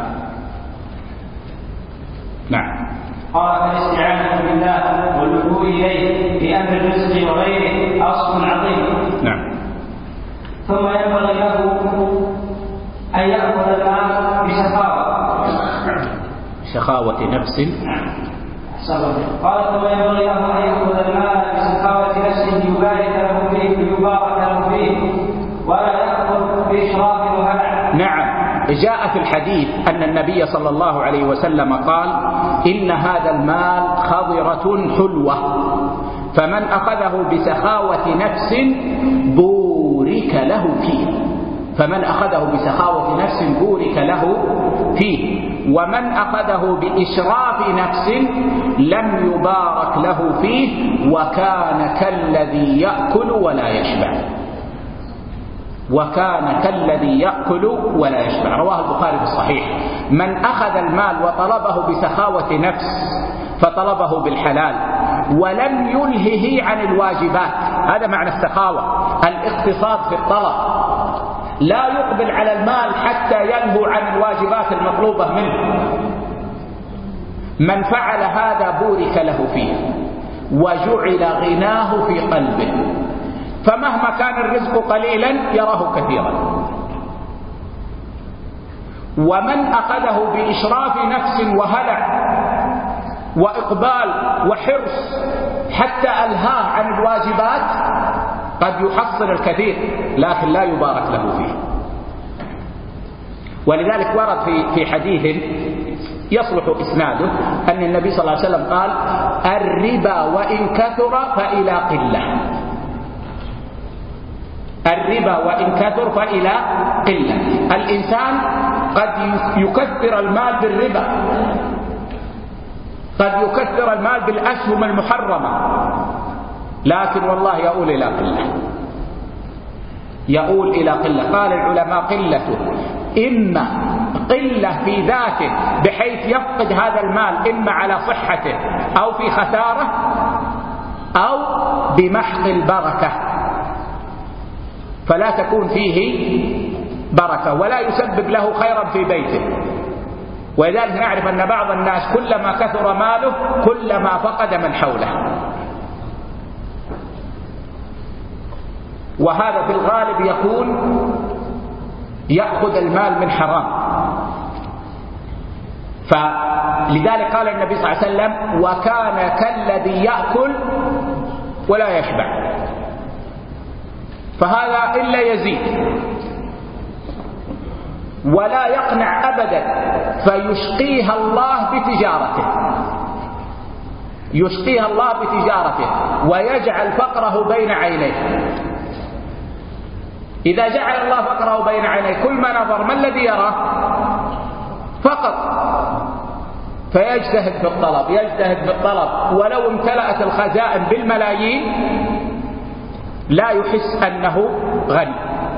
نعم. قال: الاستعانة بالله واللجوء إليه في أمر الرزق وغيره أصل عظيم. نعم. ثم ينبغي له أن يأخذ المال بسخاوة سخاوة نفس. نعم. قال: ثم ينبغي له أن يأخذ المال بسخاوة نفس يبارك له فيه ويبارك له فيه، ولا يأخذ بإشراف وهلع. نعم. جاء في الحديث أن النبي صلى الله عليه وسلم قال: إن هذا المال خضرة حلوة، فمن أخذه بسخاوة نفس بورك له فيه، فمن أخذه بسخاوة نفس بورك له فيه، ومن أخذه بإشراف نفس لم يبارك له فيه، وكان كالذي يأكل ولا يشبع، وكان كالذي يأكل ولا يشبع. رواه البخاري في الصحيح: من أخذ المال وطلبه بسخاوة نفس فطلبه بالحلال ولم يلهه عن الواجبات، هذا معنى السخاوة، الاقتصاد في الطلب، لا يقبل على المال حتى ينهو عن الواجبات المطلوبة منه، من فعل هذا بورك له فيه وجعل غناه في قلبه، فمهما كان الرزق قليلا يراه كثيرا. ومن أخذه بإشراف نفس وهلع وإقبال وحرص حتى ألهاه عن الواجبات قد يحصل الكثير لكن لا يبارك له فيه. ولذلك ورد في في حديث يصلح إسناده أن النبي صلى الله عليه وسلم قال: الربا وإن كثر فإلى قلة. الربا وإن كثر فإلى قلة. الإنسان قد يكثر المال بالربا، قد يكثر المال بالأسهم المحرمة، لكن والله يؤول إلى قلة، يؤول إلى قلة. قال العلماء: قلته إما قلة في ذاته بحيث يفقد هذا المال إما على صحته أو في خسارة، أو بمحق البركة فلا تكون فيه بركة ولا يسبب له خيرا في بيته. ولذلك نعرف أن بعض الناس كلما كثر ماله كلما فقد من حوله، وهذا في الغالب يكون يأخذ المال من حرام. فلذلك قال النبي صلى الله عليه وسلم: وكان كالذي يأكل ولا يشبع. فهذا إلا يزيد ولا يقنع أبدا، فيشقيها الله بتجارته، يشقيها الله بتجارته ويجعل فقره بين عينيه. إذا جعل الله فقره بين عينيه كل ما نظر ما الذي يراه؟ فقط. فيجتهد في الطلب، يجتهد في الطلب، ولو امتلأت الخزائن بالملايين لا يحس أنه غني،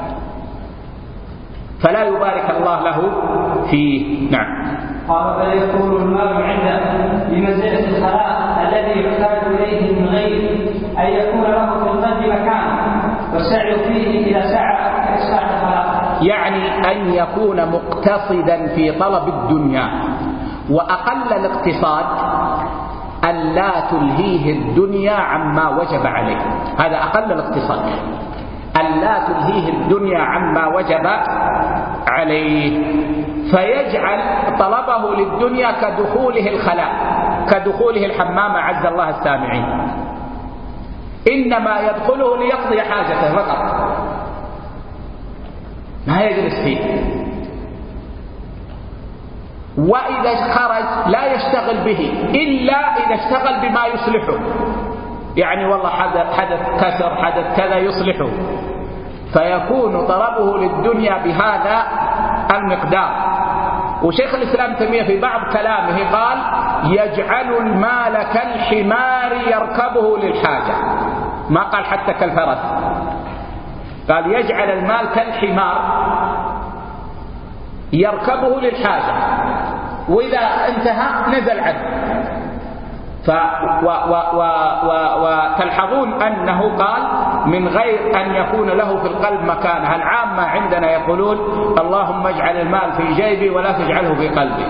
فلا يبارك الله له فيه. نعم. قال: فيكون المال عنده بمنزلة الخلاء الذي يحتاج إليه من غير أن يكون له في القلب مكان والسعي فيه إلى سعى كإصلاح الخلاء، يعني أن يكون مقتصدا في طلب الدنيا، وأقل الاقتصاد أن لا تلهيه الدنيا عما وجب عليه. هذا أقل الاقتصاد، أن لا تلهيه الدنيا عما وجب عليه، فيجعل طلبه للدنيا كدخوله الخلاء، كدخوله الحمام عز الله السامعين، إنما يدخله ليقضي حاجته فقط، ما يجلس فيه. وإذا خرج لا يشتغل به إلا إذا اشتغل بما يصلحه، يعني والله حدث, حدث كسر، حدث كذا يصلحه، فيكون طلبه للدنيا بهذا المقدار. وشيخ الإسلام تيمية في بعض كلامه قال: يجعل المال كالحمار يركبه للحاجة، ما قال حتى كالفرس، قال يجعل المال كالحمار يركبه للحاجة، وإذا انتهى نزل عنه. وتلحظون أنه قال من غير أن يكون له في القلب مكانه. العامة عندنا يقولون: اللهم اجعل المال في جيبي ولا تجعله في قلبي،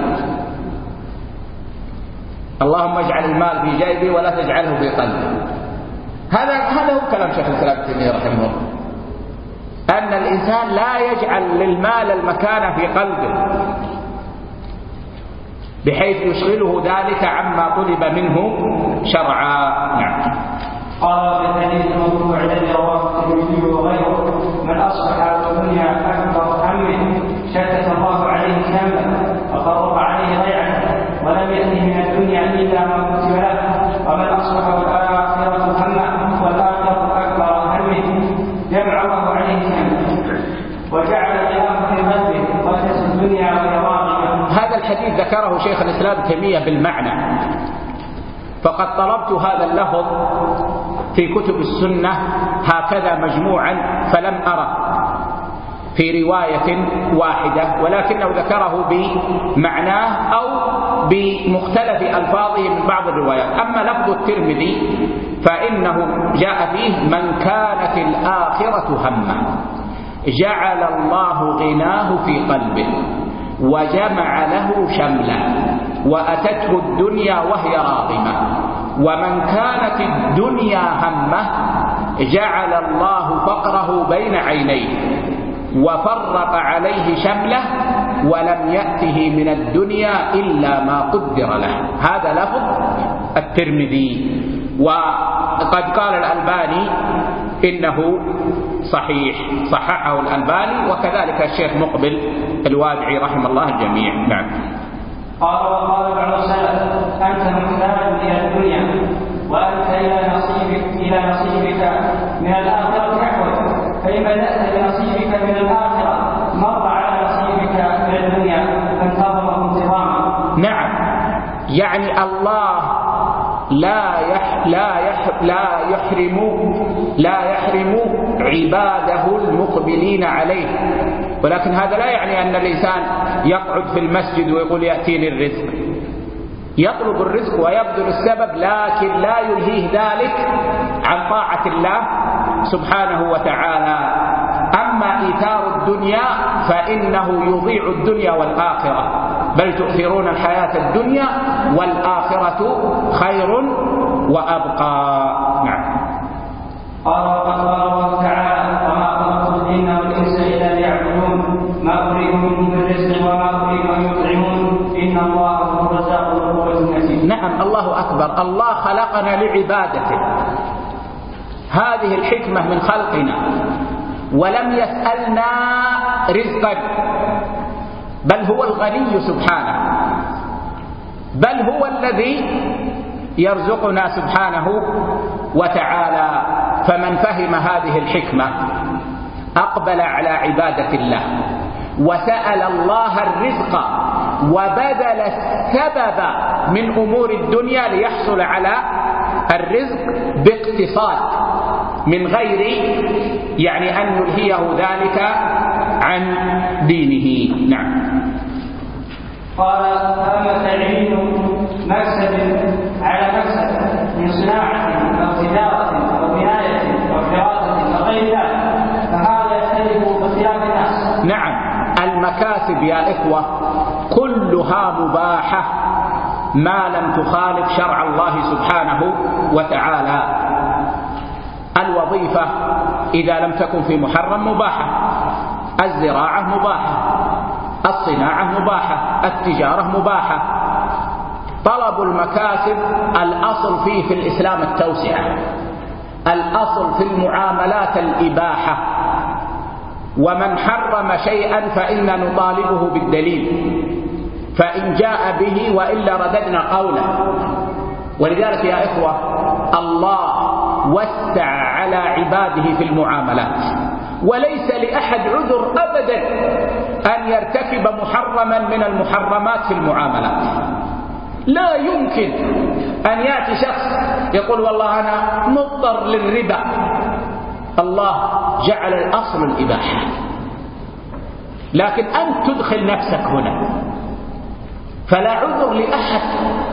اللهم اجعل المال في جيبي ولا تجعله في قلبي. هذا هذا هو كلام شيخ الإسلام ابن تيمية رحمه الله، أن الإنسان لا يجعل للمال المكان في قلبه بحيث يشغله ذلك عما طلب منه شرعا. نعم. قال في الحديث الموضوع الذي رواه الترمذي وغيره: من أصبح الدنيا أكبر همه شتت الله عليه شمله وفرق عليه ضيعه ولم يأته من الدنيا إلا ما كتب له. ومن أصبح والآخرة همه والآخرة أكبر همه جمع الله عليه شمله وجعل الخلاف في قلبه وأسس الدنيا وهي راغبة. هذا الحديث ذكره شيخ الإسلام تيمية بالمعنى، فقد طلبت هذا اللفظ في كتب السنة هكذا مجموعا فلم أره في رواية واحدة، ولكنه ذكره بمعناه أو بمختلف ألفاظه من بعض الروايات. أما لفظ الترمذي فإنه جاء فيه: من كانت الآخرة همه جعل الله غناه في قلبه وجمع له شملا وأتته الدنيا وهي راغمة. ومن كانت الدنيا همه جعل الله فقره بين عينيه وفرق عليه شمله ولم يأته من الدنيا إلا ما قدر له. هذا لفظ الترمذي، وقد قال الألباني إنه صحيح، صححه الألباني وكذلك الشيخ مقبل الوادعي رحمه الله الجميع. نعم. قال وقال بعض السلف: أنت محتاج إلى الدنيا وأنت إلى نصيبك إلى نصيبك من الآخرة أحوج، فإن بدأت بنصيبك من الآخرة مر على نصيبك من الدنيا فانتظره انتظاما. نعم، يعني الله لا يح لا يح لا يحرم لا يحرم عباده المقبلين عليه، ولكن هذا لا يعني أن الإنسان يقعد في المسجد ويقول يأتيني الرزق، يطلب الرزق ويبذل السبب، لكن لا يلهيه ذلك عن طاعة الله سبحانه وتعالى. أما إيثار الدنيا فإنه يضيع الدنيا والآخرة، بل تؤثرون الحياة الدنيا والآخرة خير وأبقى. نعم. قال وقد قال الله تعالى: وما خلقت الجن والإنس إلا ليعبدون ما أريد منهم من رزق وما أريد أن يطعمون إن الله هو الرزاق ذو القوة المتين. نعم، الله أكبر. الله خلقنا لعبادته، هذه الحكمة من خلقنا، ولم يسألنا رزقا، بل هو الغني سبحانه، بل هو الذي يرزقنا سبحانه وتعالى. فمن فهم هذه الحكمة أقبل على عبادة الله وسأل الله الرزق وبذل السبب من أمور الدنيا ليحصل على الرزق باقتصاد، من غير يعني أن يلهيه ذلك عن دينه. نعم. قال: فأما تعيين مكسب على مكسب من صناعة أو تجارة أو بناية أو حراسة أو غير ذلك فهذا يختلف باختلاف الناس. نعم، المكاسب يا إخوة كلها مباحة ما لم تخالف شرع الله سبحانه وتعالى. الوظيفة إذا لم تكن في محرم مباحة، الزراعة مباحة، الصناعة مباحة، التجارة مباحة. طلب المكاسب الأصل فيه في الإسلام التوسعة، الأصل في المعاملات الإباحة، ومن حرم شيئا فإنا نطالبه بالدليل، فإن جاء به وإلا رددنا قوله. ولذلك يا إخوة الله وسع على عباده في المعاملات، وليس لأحد عذر أبدا أن يرتكب محرما من المحرمات في المعاملات. لا يمكن أن يأتي شخص يقول والله أنا مضطر للربا، الله جعل الأصل الإباحة، لكن أنت تدخل نفسك هنا، فلا عذر لأحد،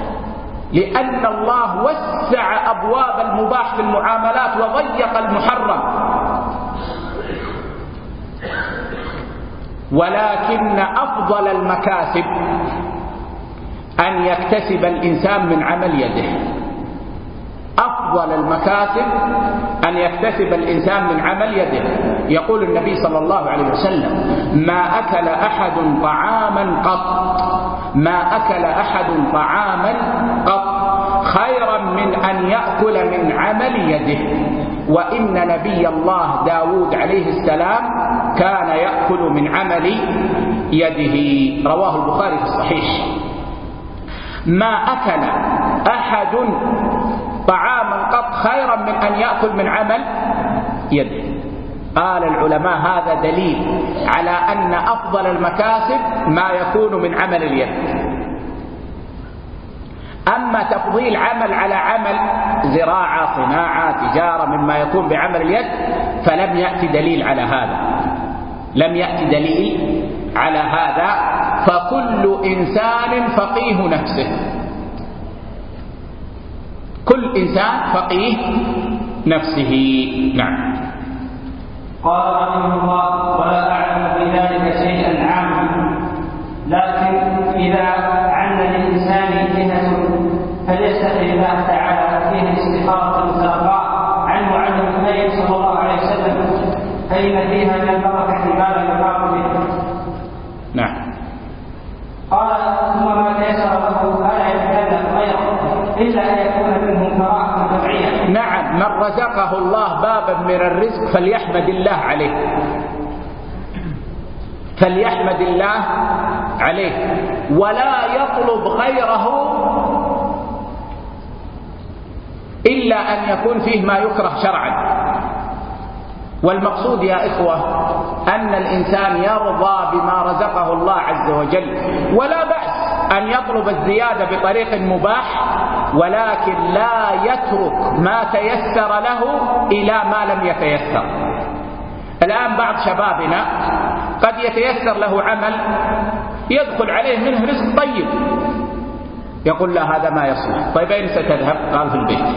لأن الله وسع أبواب المباح في المعاملات وضيق المحرم. ولكن أفضل المكاسب أن يكتسب الإنسان من عمل يده، أفضل المكاسب أن يكتسب الإنسان من عمل يده. يقول النبي صلى الله عليه وسلم: ما أكل أحد طعاما قط ما أكل أحد طعاما قط خيرا من أن يأكل من عمل يده. وإن نبي الله داود عليه السلام كان يأكل من عمل يده، رواه البخاري في الصحيح. ما أكل أحد طعاما قط خيرا من أن يأكل من عمل يده. قال العلماء هذا دليل على أن أفضل المكاسب ما يكون من عمل اليد. أما تفضيل عمل على عمل زراعة، صناعة، تجارة مما يكون بعمل اليد فلم يأتي دليل على هذا، لم يأتي دليل على هذا. فكل إنسان فقيه نفسه، كل إنسان فقيه نفسه. نعم. قال رحمه الله: ولا أعلم في ذلك شيئا عاما، لكن إذا عن للإنسان جهة فليستخر الله تعالى فيه الاستخارة المتلقاة عنه وعن النبي صلى الله عليه وسلم، فإن فيها من البركة ما لا يقام به. نعم. إلا أن يكون منهم كراهة طبيعية. نعم، من رزقه الله بابا من الرزق فليحمد الله عليه، فليحمد الله عليه، ولا يطلب غيره إلا أن يكون فيه ما يكره شرعا. والمقصود يا إخوة أن الإنسان يرضى بما رزقه الله عز وجل، ولا بأس أن يطلب الزيادة بطريق مباح، ولكن لا يترك ما تيسر له إلى ما لم يتيسر. الآن بعض شبابنا قد يتيسر له عمل يدخل عليه منه رزق طيب، يقول لا هذا ما يصلح. طيب أين ستذهب؟ قال في البيت.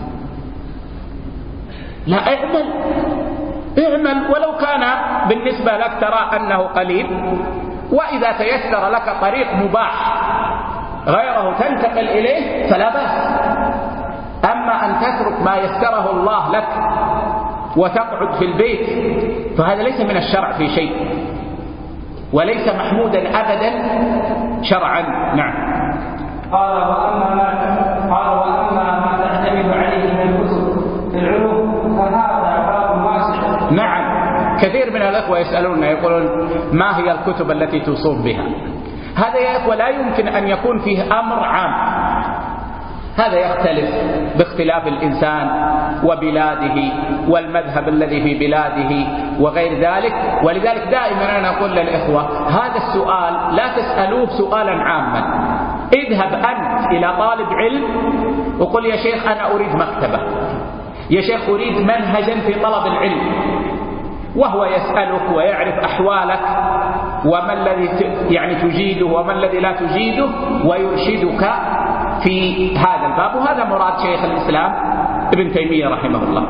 لا، اعمل اعمل ولو كان بالنسبة لك ترى أنه قليل، وإذا تيسر لك طريق مباح غيره تنتقل إليه فلا بأس. أما أن تترك ما يسره الله لك وتقعد في البيت فهذا ليس من الشرع في شيء، وليس محمودا أبدا شرعا. نعم. قال وأما ما قال وأما ما تعتمد عليه من الكتب في العلوم فهذا باب واسع. نعم، كثير من الأخوة يسألون يقولون ما هي الكتب التي توصون بها؟ هذا يا إخوة لا يمكن أن يكون فيه أمر عام، هذا يختلف باختلاف الإنسان وبلاده والمذهب الذي في بلاده وغير ذلك. ولذلك دائما أنا أقول للإخوة هذا السؤال لا تسألوه سؤالا عاما، اذهب أنت إلى طالب علم وقل يا شيخ أنا أريد مكتبة، يا شيخ أريد منهجا في طلب العلم، وهو يسألك ويعرف أحوالك وما الذي يعني تجيده وما الذي لا تجيده ويرشدك في هذا الباب. وهذا مراد شيخ الإسلام ابن تيمية رحمه الله.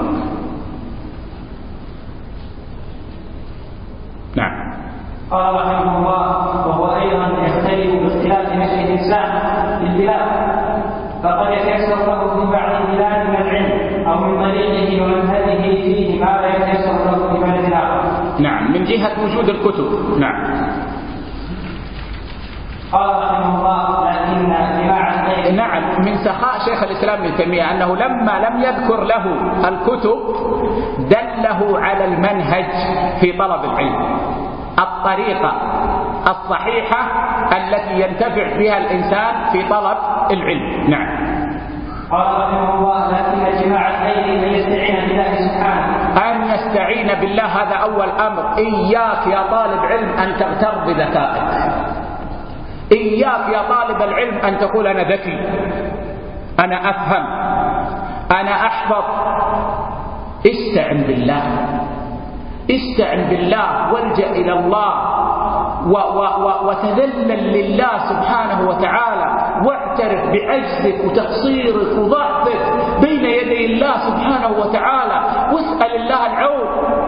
نعم. قال رحمه الله وهو أيضا يختلف باختلاف نشأ الإنسان في البلاد، فقد يتيسر له في بعض البلاد من العلم أو من طريقه ومنهجه فيه ما لا يتيسر له في بلد آخر. نعم، من جهة وجود الكتب. نعم. قال رحمه الله لكن جماعة نعم، من سخاء شيخ الإسلام ابن تيمية أنه لما لم يذكر له الكتب دله على المنهج في طلب العلم، الطريقة الصحيحة التي ينتفع بها الإنسان في طلب العلم. نعم. قال رحمه الله لكن جماعة الخير أن يستعين بالله سبحانه، أن يستعين بالله هذا أول أمر. إياك يا طالب علم أن تغتر بذكائك، إياك يا طالب العلم أن تقول أنا ذكي، أنا أفهم، أنا أحفظ. استعن بالله، استعن بالله والجأ إلى الله و و و وتذلل لله سبحانه وتعالى، واعترف بعجزك وتقصيرك وضعفك بين يدي الله سبحانه وتعالى، واسأل الله العون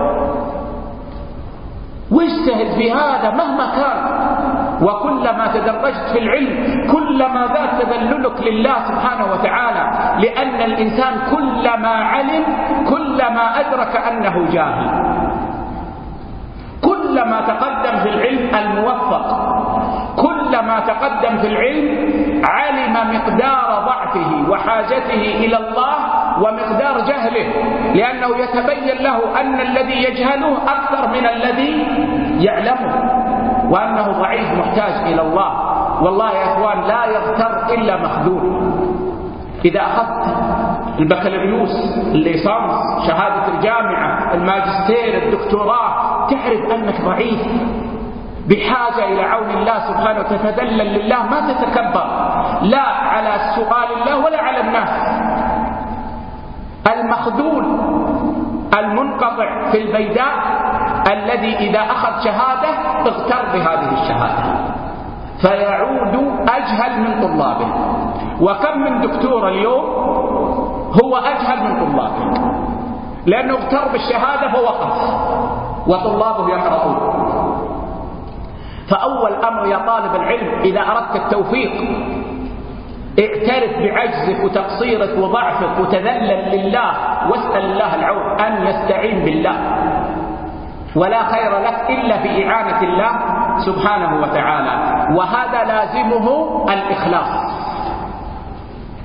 واجتهد في هذا مهما كان. وكلما تدرجت في العلم كلما زاد تذللك لله سبحانه وتعالى، لأن الإنسان كلما علم كلما أدرك أنه جاهل. كلما تقدم في العلم الموفق، كلما تقدم في العلم علم مقدار ضعفه وحاجته إلى الله ومقدار جهله، لأنه يتبين له أن الذي يجهله أكثر من الذي يعلمه، وأنه ضعيف محتاج إلى الله. والله يا إخوان لا يغتر إلا مخذول. إذا أخذت البكالوريوس، الليسانس، شهادة الجامعة، الماجستير، الدكتوراه، تعرف أنك ضعيف بحاجة إلى عون الله سبحانه وتتذلل لله، ما تتكبر لا على سؤال الله ولا على الناس. المخذول المنقطع في البيداء الذي إذا أخذ شهادة اغتر بهذه الشهادة فيعود أجهل من طلابه. وكم من دكتور اليوم هو أجهل من طلابه لأنه اغتر بالشهادة فوقف وطلابه يقرؤون. فأول أمر يا طالب العلم إذا أردت التوفيق اعترف بعجزك وتقصيرك وضعفك وتذلل لله واسأل الله العون، أن يستعين بالله، ولا خير لك إلا في إعانة الله سبحانه وتعالى. وهذا لازمه الإخلاص،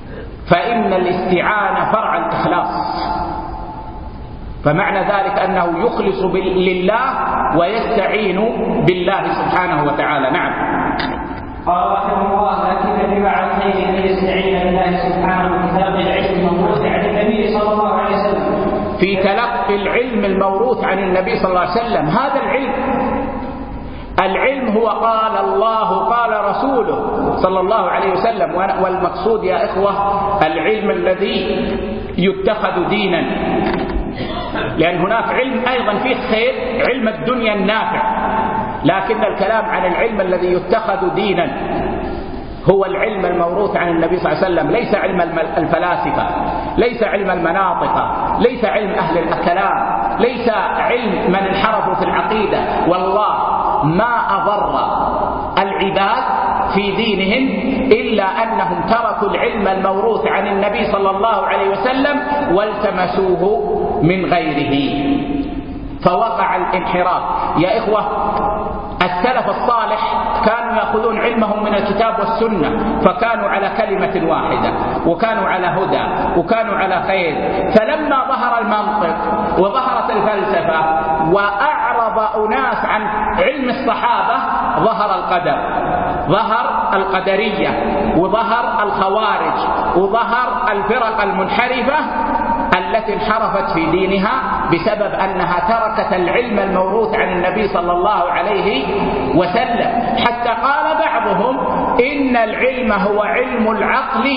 فإن الاستعانة فرع الإخلاص، فمعنى ذلك أنه يخلص لله ويستعين بالله سبحانه وتعالى. نعم. قال رحمه الله: لكن اتباع الخير ان يستعين بالله سبحانه بتلقي العلم الموروث عن النبي صلى الله عليه وسلم. في تلقي العلم الموروث عن النبي صلى الله عليه وسلم، هذا العلم العلم هو قال الله قال رسوله صلى الله عليه وسلم. والمقصود يا إخوة العلم الذي يتخذ دينا، لأن هناك علم أيضا فيه خير، علم الدنيا النافع، لكن الكلام عن العلم الذي يتخذ دينا هو العلم الموروث عن النبي صلى الله عليه وسلم، ليس علم الفلاسفة، ليس علم المناطق، ليس علم أهل الكلام، ليس علم من انحرفوا في العقيدة. والله ما أضر العباد في دينهم إلا أنهم تركوا العلم الموروث عن النبي صلى الله عليه وسلم والتمسوه من غيره، فوقع الانحراف. يا إخوة السلف الصالح كانوا يأخذون علمهم من الكتاب والسنة، فكانوا على كلمة واحدة، وكانوا على هدى، وكانوا على خير. فلما ظهر المنطق وظهرت الفلسفة وأعرض أناس عن علم الصحابة، ظهر القدر، ظهر القدرية، وظهر الخوارج، وظهر الفرق المنحرفة التي انحرفت في دينها بسبب أنها تركت العلم الموروث عن النبي صلى الله عليه وسلم، حتى قال بعضهم إن العلم هو علم العقل،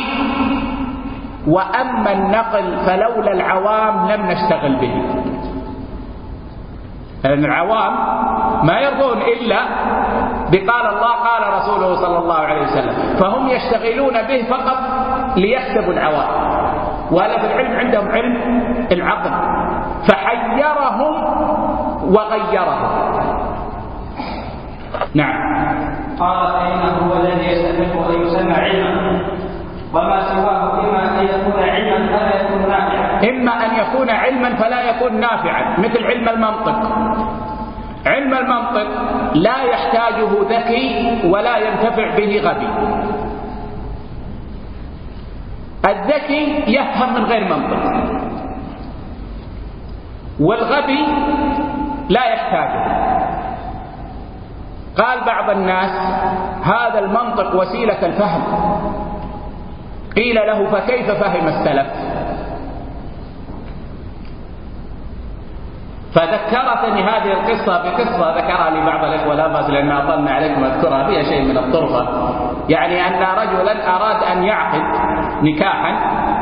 وأما النقل فلولا العوام لم نشتغل به. لأن العوام ما يرضون إلا بقال الله قال رسوله صلى الله عليه وسلم، فهم يشتغلون به فقط ليكسبوا العوام، وهذا في العلم عندهم علم العقل، فحيرهم وغيرهم. نعم. قال: فإنه هو الذي يستحق أن يسمى علما، وما سواه إما أن يكون علما فلا يكون نافعا. إما أن يكون علما فلا يكون نافعا، مثل علم المنطق. علم المنطق لا يحتاجه ذكي ولا ينتفع به غبي. الذكي يفهم من غير منطق، والغبي لا يحتاجه. قال بعض الناس: هذا المنطق وسيلة الفهم. قيل له: فكيف فهم السلف؟ فذكرتني هذه القصة بقصة ذكرها لي بعض الإخوة، لا بأس لأن أطلنا عليكم أذكرها، فيها شيء من الطرفة. يعني أن رجلا أراد أن يعقد نكاحا،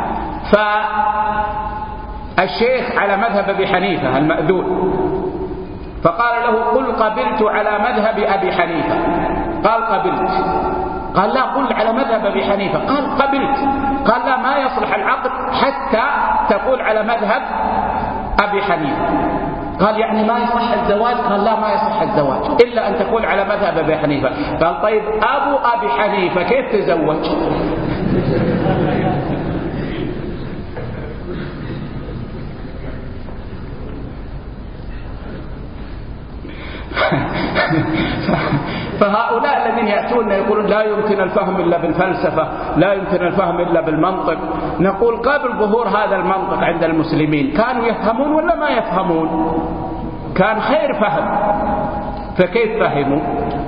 فالشيخ على مذهب أبي حنيفة المأذون، فقال له: قل قبلت على مذهب أبي حنيفة. قال: قبلت. قال: لا، قل على مذهب أبي حنيفة. قال: قبلت. قال: لا، ما يصلح العقد حتى تقول على مذهب أبي حنيفة. قال: يعني ما يصح الزواج؟ قال: لا، ما يصح الزواج إلا أن تقول على مذهب أبي حنيفة. قال: طيب أبو أبي حنيفة كيف تزوج؟ فهؤلاء الذين يأتون يقولون لا يمكن الفهم إلا بالفلسفة، لا يمكن الفهم إلا بالمنطق، نقول قبل ظهور هذا المنطق عند المسلمين كانوا يفهمون ولا ما يفهمون؟ كان خير فهم، فكيف فهموا؟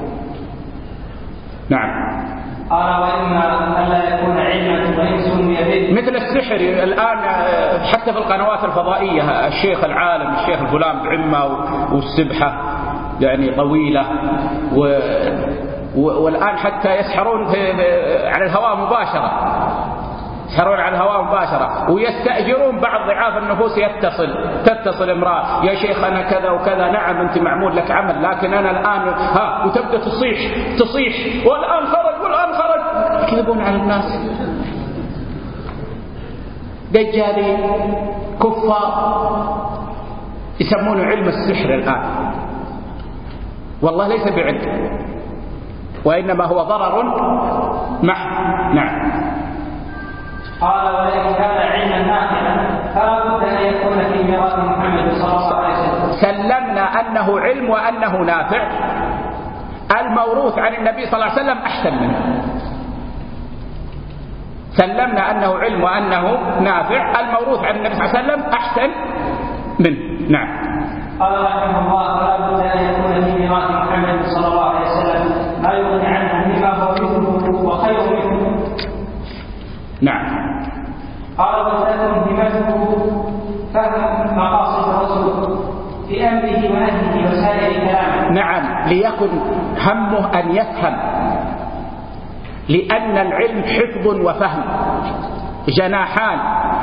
نعم. قال: وإما ألا يكون علما وإن سمي به، مثل السحر الآن حتى في القنوات الفضائية، الشيخ العالم الشيخ الفلان بعمة والسبحة يعني طويلة، و... و... والآن حتى يسحرون في... على الهواء مباشرة، يسحرون على الهواء مباشرة، ويستأجرون بعض ضعاف النفوس يتصل تتصل امرأة: يا شيخ أنا كذا وكذا. نعم أنت معمول لك عمل، لكن أنا الآن ها، وتبدأ تصيح تصيح والآن خرج والآن خرج. يكذبون على الناس، دجالين كفار، يسمونه علم السحر الآن. والله ليس بعلم، وإنما هو ضرر محض. نعم. قال: ولئن كان علما نافعا فلا بد أن يكون في ميراث محمد صلى الله عليه وسلم. سلمنا أنه علم وأنه نافع. الموروث عن النبي صلى الله عليه وسلم أحسن منه، سلمنا أنه علم وأنه نافع، الموروث عن النبي صلى الله عليه وسلم أحسن منه. نعم. قال رحمه الله: ولا بد أن يكون في ميراث محمد صلى الله عليه وسلم ما يغني عنه مما هو مثله وخير منه. نعم. قال: وتكون همته فهم مقاصد الرسول في أمره ونهيه وسائر كلامه. نعم، ليكن همه أن يفهم، لأن العلم حفظ وفهم جناحان،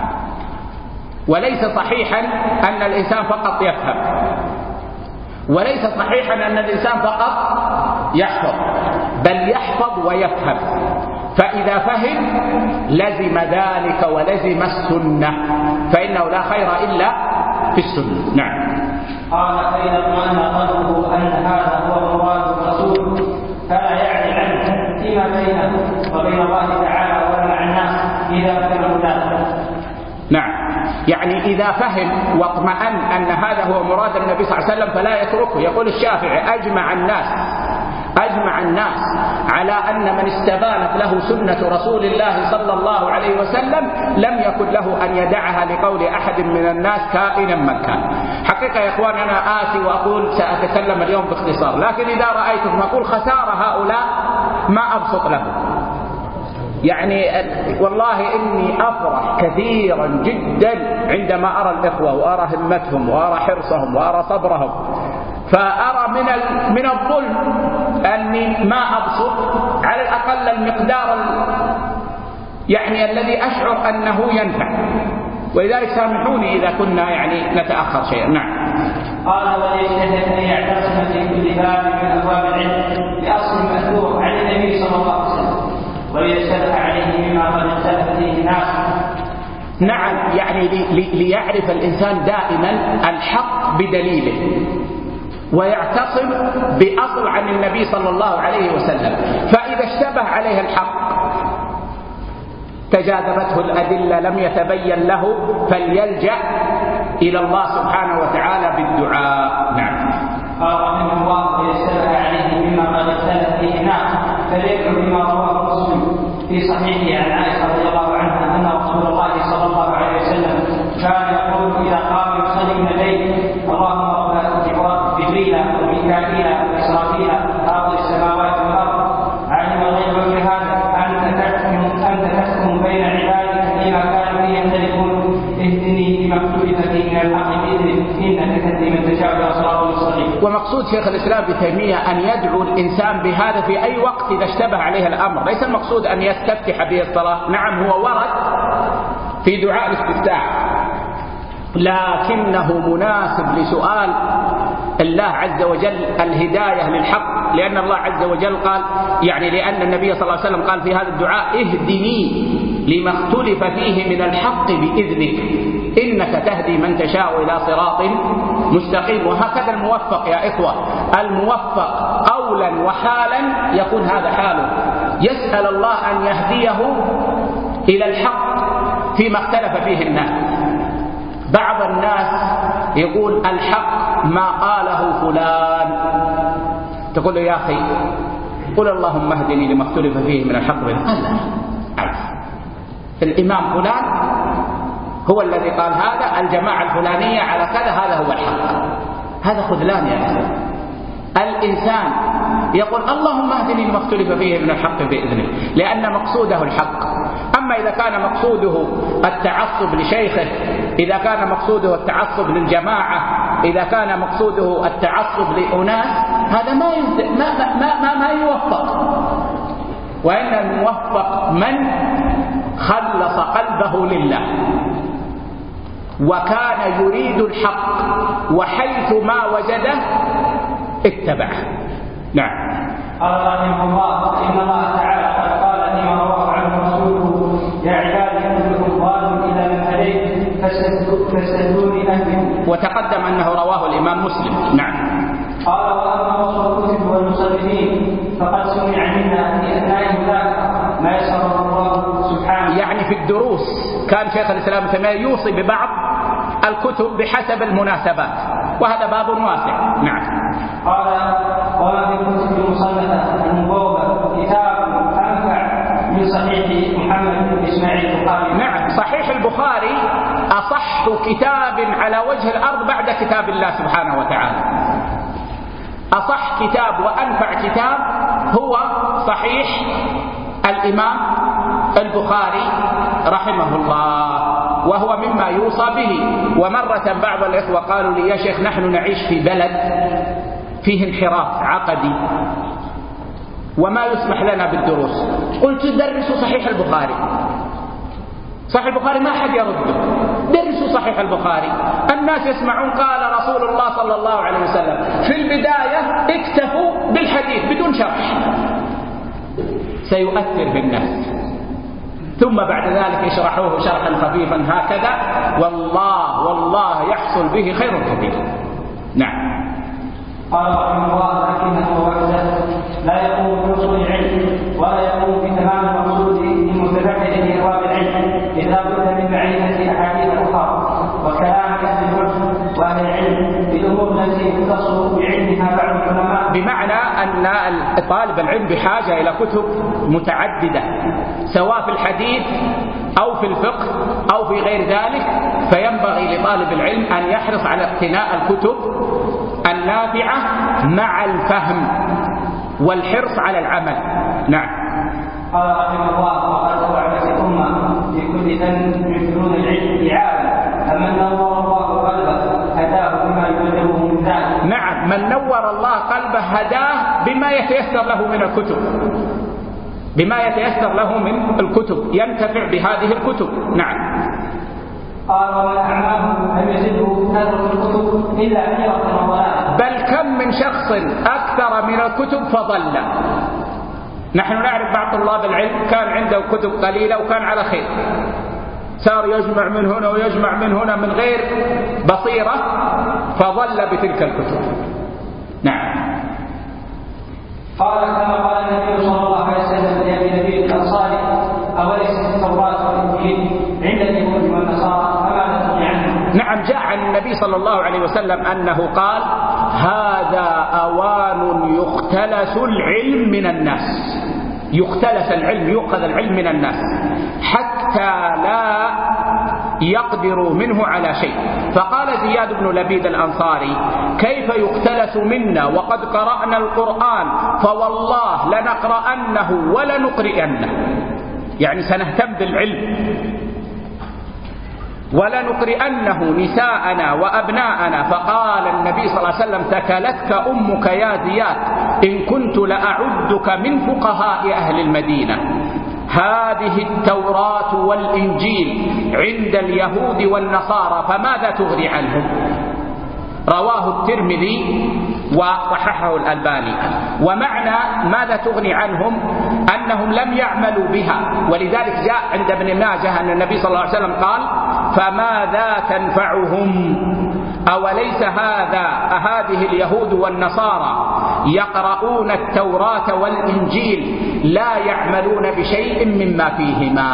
وليس صحيحا أن الإنسان فقط يفهم، وليس صحيحا أن الإنسان فقط يحفظ، بل يحفظ ويفهم. فإذا فهم لزم ذلك ولزم السنة، فإنه لا خير إلا في السنة. نعم. قال: فإذا اطمأن قلبه أن هذا هو مراد الرسول فلا يعدل عنه فيما بينه وبين الله تعالى ولا مع الناس إذا فهمه ذلك. نعم، يعني إذا فهم واطمأن أن هذا هو مراد النبي صلى الله عليه وسلم فلا يتركه. يقول الشافعي: أجمع الناس أجمع الناس على أن من استبانت له سنة رسول الله صلى الله عليه وسلم لم يكن له أن يدعها لقول أحد من الناس كائنا من كان. حقيقة يا إخوان أنا آتي وأقول سأتكلم اليوم باختصار، لكن إذا رأيتم أقول خسارة هؤلاء ما أبسط لهم. يعني والله إني أفرح كثيرا جدا عندما أرى الإخوة وأرى همتهم وأرى حرصهم وأرى صبرهم، فأرى من من الظلم أني ما أبسط على الأقل المقدار يعني الذي أشعر أنه ينفع، ولذلك سامحوني إذا كنا يعني نتأخر شيئا. نعم. قال: وليجتهد أن يعتصم في كل باب من أبواب العلم بأصل مأثور عن النبي صلى الله عليه وسلم وليشتبه عليه مما قد اختلف فيه الناس. نعم، يعني لي ليعرف الإنسان دائما الحق بدليله ويعتصم بأصل عن النبي صلى الله عليه وسلم، فإذا اشتبه عليه الحق تجاذبته الأدلة لم يتبين له فليلجأ إلى الله سبحانه وتعالى بالدعاء. نعم. قال رحمه الله: ويشتبه عليه مما قد اختلف فيه الناس فليدعو بما رواه مسلم في صحيحه عن عائشة رضي الله عنها أن رسول الله صلى الله عليه وسلم كان يقول إذا قام يصلي من الليل: اللهم رب جبريل وميكائيل وإسرافيل فاطر السماوات والأرض عالم الغيب والشهادة أنت تحكم أنت تحكم بين عبادك فيما كانوا فيه يختلفون اهدني لما اختلف فيه من الحق بإذنك إنك تهدي من تشاء إلى صراط مستقيم. ومقصود شيخ الإسلام ابن تيمية أن يدعو الإنسان بهذا في أي وقت إذا اشتبه عليه الأمر، ليس المقصود أن يستفتح به الصلاة. نعم هو ورد في دعاء الاستفتاح، لكنه مناسب لسؤال الله عز وجل الهداية للحق، لأن الله عز وجل قال يعني لأن النبي صلى الله عليه وسلم قال في هذا الدعاء: اهدني لما اختلف فيه من الحق بإذنك إنك تهدي من تشاء إلى صراط مستقيم. وهكذا الموفق يا إخوة، الموفق قولا وحالا يكون هذا حاله، يسأل الله أن يهديه إلى الحق فيما اختلف فيه الناس. بعض الناس يقول الحق ما قاله فلان، تقول له يا أخي قل اللهم اهدني لما اختلف فيه من الحق قال لا عارف الإمام فلان هو الذي قال هذا، الجماعة الفلانية على كذا، هذا هو الحق. هذا خذلان يا أخي. الإنسان يقول اللهم اهدني لما اختلف فيه من الحق بإذنك، لأن مقصوده الحق. أما إذا كان مقصوده التعصب لشيخه، إذا كان مقصوده التعصب للجماعة، إذا كان مقصوده التعصب لأناس، هذا ما ما ما ما, ما يوفق. وإن الموفق من خلص قلبه لله وكان يريد الحق وحيث ما وجده اتبعه. نعم. قال رحمه الله: إن الله تعالى قد قال فيما رواه عنه رسوله: يا عبادي كلكم ضال إلى من هديت فاستهدوني أهدكم. وتقدم أنه رواه الإمام مسلم. نعم. قال: وأما وصف الكتب والمصنفين فقد سمع منا في أثناء ذلك ما يسره الله سبحانه. يعني في الدروس كان شيخ الإسلام ابن تيمية يوصي ببعض الكتب بحسب المناسبات، وهذا باب واسع. نعم. قال: وما في الكتب المصنفة المبوبة كتاب أنفع من صحيح محمد بن إسماعيل البخاري. نعم، صحيح البخاري أصح كتاب على وجه الأرض بعد كتاب الله سبحانه وتعالى. أصح كتاب وأنفع كتاب هو صحيح الإمام البخاري رحمه الله، وهو مما يوصى به. ومرة بعض الإخوة قالوا لي: يا شيخ، نحن نعيش في بلد فيه انحراف عقدي وما يسمح لنا بالدروس. قلت: درسوا صحيح البخاري. صحيح البخاري ما حد يرده، درسوا صحيح البخاري. الناس يسمعون قال رسول الله صلى الله عليه وسلم، في البداية اكتفوا بالحديث بدون شرح، سيؤثر بالناس، ثم بعد ذلك يشرحوه شرحا خفيفا هكذا، والله والله يحصل به خير كثير. نعم. قال رحمه الله: لكنه وحده لا يقوم بوصول العلم ولا يقوم بتمام المقصود للمتبعد لابواب العلم، اذا بد من معرفه احاديث اخرى وكلام اهل الحكم واهل العلم بالامور التي يختص بعلمها بعض العلماء. بمعنى ان طالب العلم بحاجه الى كتب متعدده، سواء في الحديث او في الفقه او في غير ذلك، فينبغي لطالب العلم ان يحرص على اقتناء الكتب النافعة مع الفهم والحرص على العمل. نعم. قال رحمه الله: وقد أوعدت الأمة في كل فن من فنون العلم إعادة، فمن نور الله قلبه هداه بما يبلغه من ذلك. نعم، من نور الله قلبه هداه بما يتيسر له من الكتب، بما يتيسر له من الكتب، ينتفع بهذه الكتب. نعم. قال: ومن أعماه لم يزده نذر الكتب إلا حيرة وضلالا. بل كم من شخص أكثر من الكتب فضل. نحن نعرف بعض طلاب العلم كان عنده كتب قليلة وكان على خير، صار يجمع من هنا ويجمع من هنا من غير بصيرة، فضل بتلك الكتب. نعم. قال: كما قال النبي صلى الله عليه وسلم لأبي نبي الأنصاري: أوليست التوراة والإنجيل عند اليهود والنصارى فما تغني عنهم؟ نعم، جاء عن النبي صلى الله عليه وسلم أنه قال: هذا أوان يختلس العلم من الناس، يختلس العلم، يؤخذ العلم من الناس حتى لا يقدروا منه على شيء. فقال زياد بن لبيد الأنصاري: كيف يختلس منا وقد قرأنا القرآن؟ فوالله لنقرأنه ولنقرئنه، يعني سنهتم بالعلم، ولنقرئنه نساءنا وأبناءنا. فقال النبي صلى الله عليه وسلم: ثكلتك أمك يا زياد، إن كنت لأعدك من فقهاء أهل المدينة. هذه التوراة والإنجيل عند اليهود والنصارى فماذا تغني عنهم؟ رواه الترمذي وصححه الألباني. ومعنى ماذا تغني عنهم أنهم لم يعملوا بها، ولذلك جاء عند ابن ماجه أن النبي صلى الله عليه وسلم قال: فماذا تنفعهم؟ أوليس هذا هذه اليهود والنصارى يقرؤون التوراة والإنجيل لا يعملون بشيء مما فيهما؟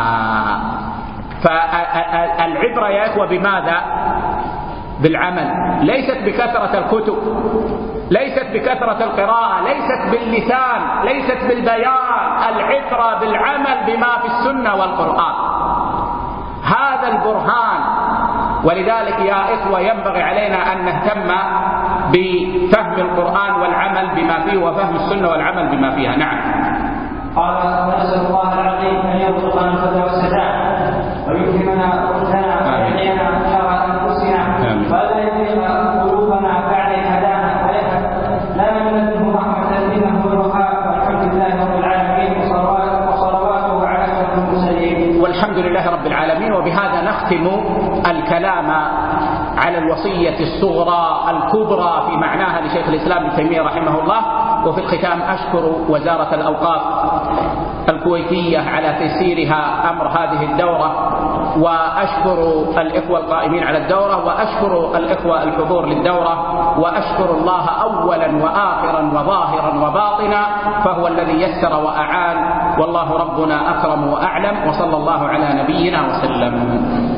فالعبرة يا إخوة بماذا؟ بالعمل، ليست بكثرة الكتب، ليست بكثرة القراءة، ليست باللسان، ليست بالبيان، العبرة بالعمل بما في السنة والقرآن، هذا البرهان. ولذلك يا إخوة ينبغي علينا أن نهتم بفهم القرآن والعمل بما فيه، وفهم السنة والعمل بما فيها. نعم. قال: ونسأل الله العظيم أن يرزقنا الهدى والسداد ويلهمنا رشدنا ويهدينا شر أنفسنا ولا يزيغ قلوبنا بعد إذ هدانا لا نمنه رحمة إنه الوهاب. والحمد لله رب العالمين وصلواته على أشرف المرسلين. والحمد لله رب العالمين. وبهذا نختم الكلام على الوصية الصغرى الكبرى في معناها لشيخ الإسلام ابن تيمية رحمه الله. وفي الختام أشكر وزارة الأوقاف الكويتية على تيسيرها أمر هذه الدورة، وأشكر الإخوة القائمين على الدورة، وأشكر الإخوة الحضور للدورة، وأشكر الله أولا وآخرا وظاهرا وباطنا، فهو الذي يسر وأعان، والله ربنا أكرم وأعلم، وصلى الله على نبينا وسلم.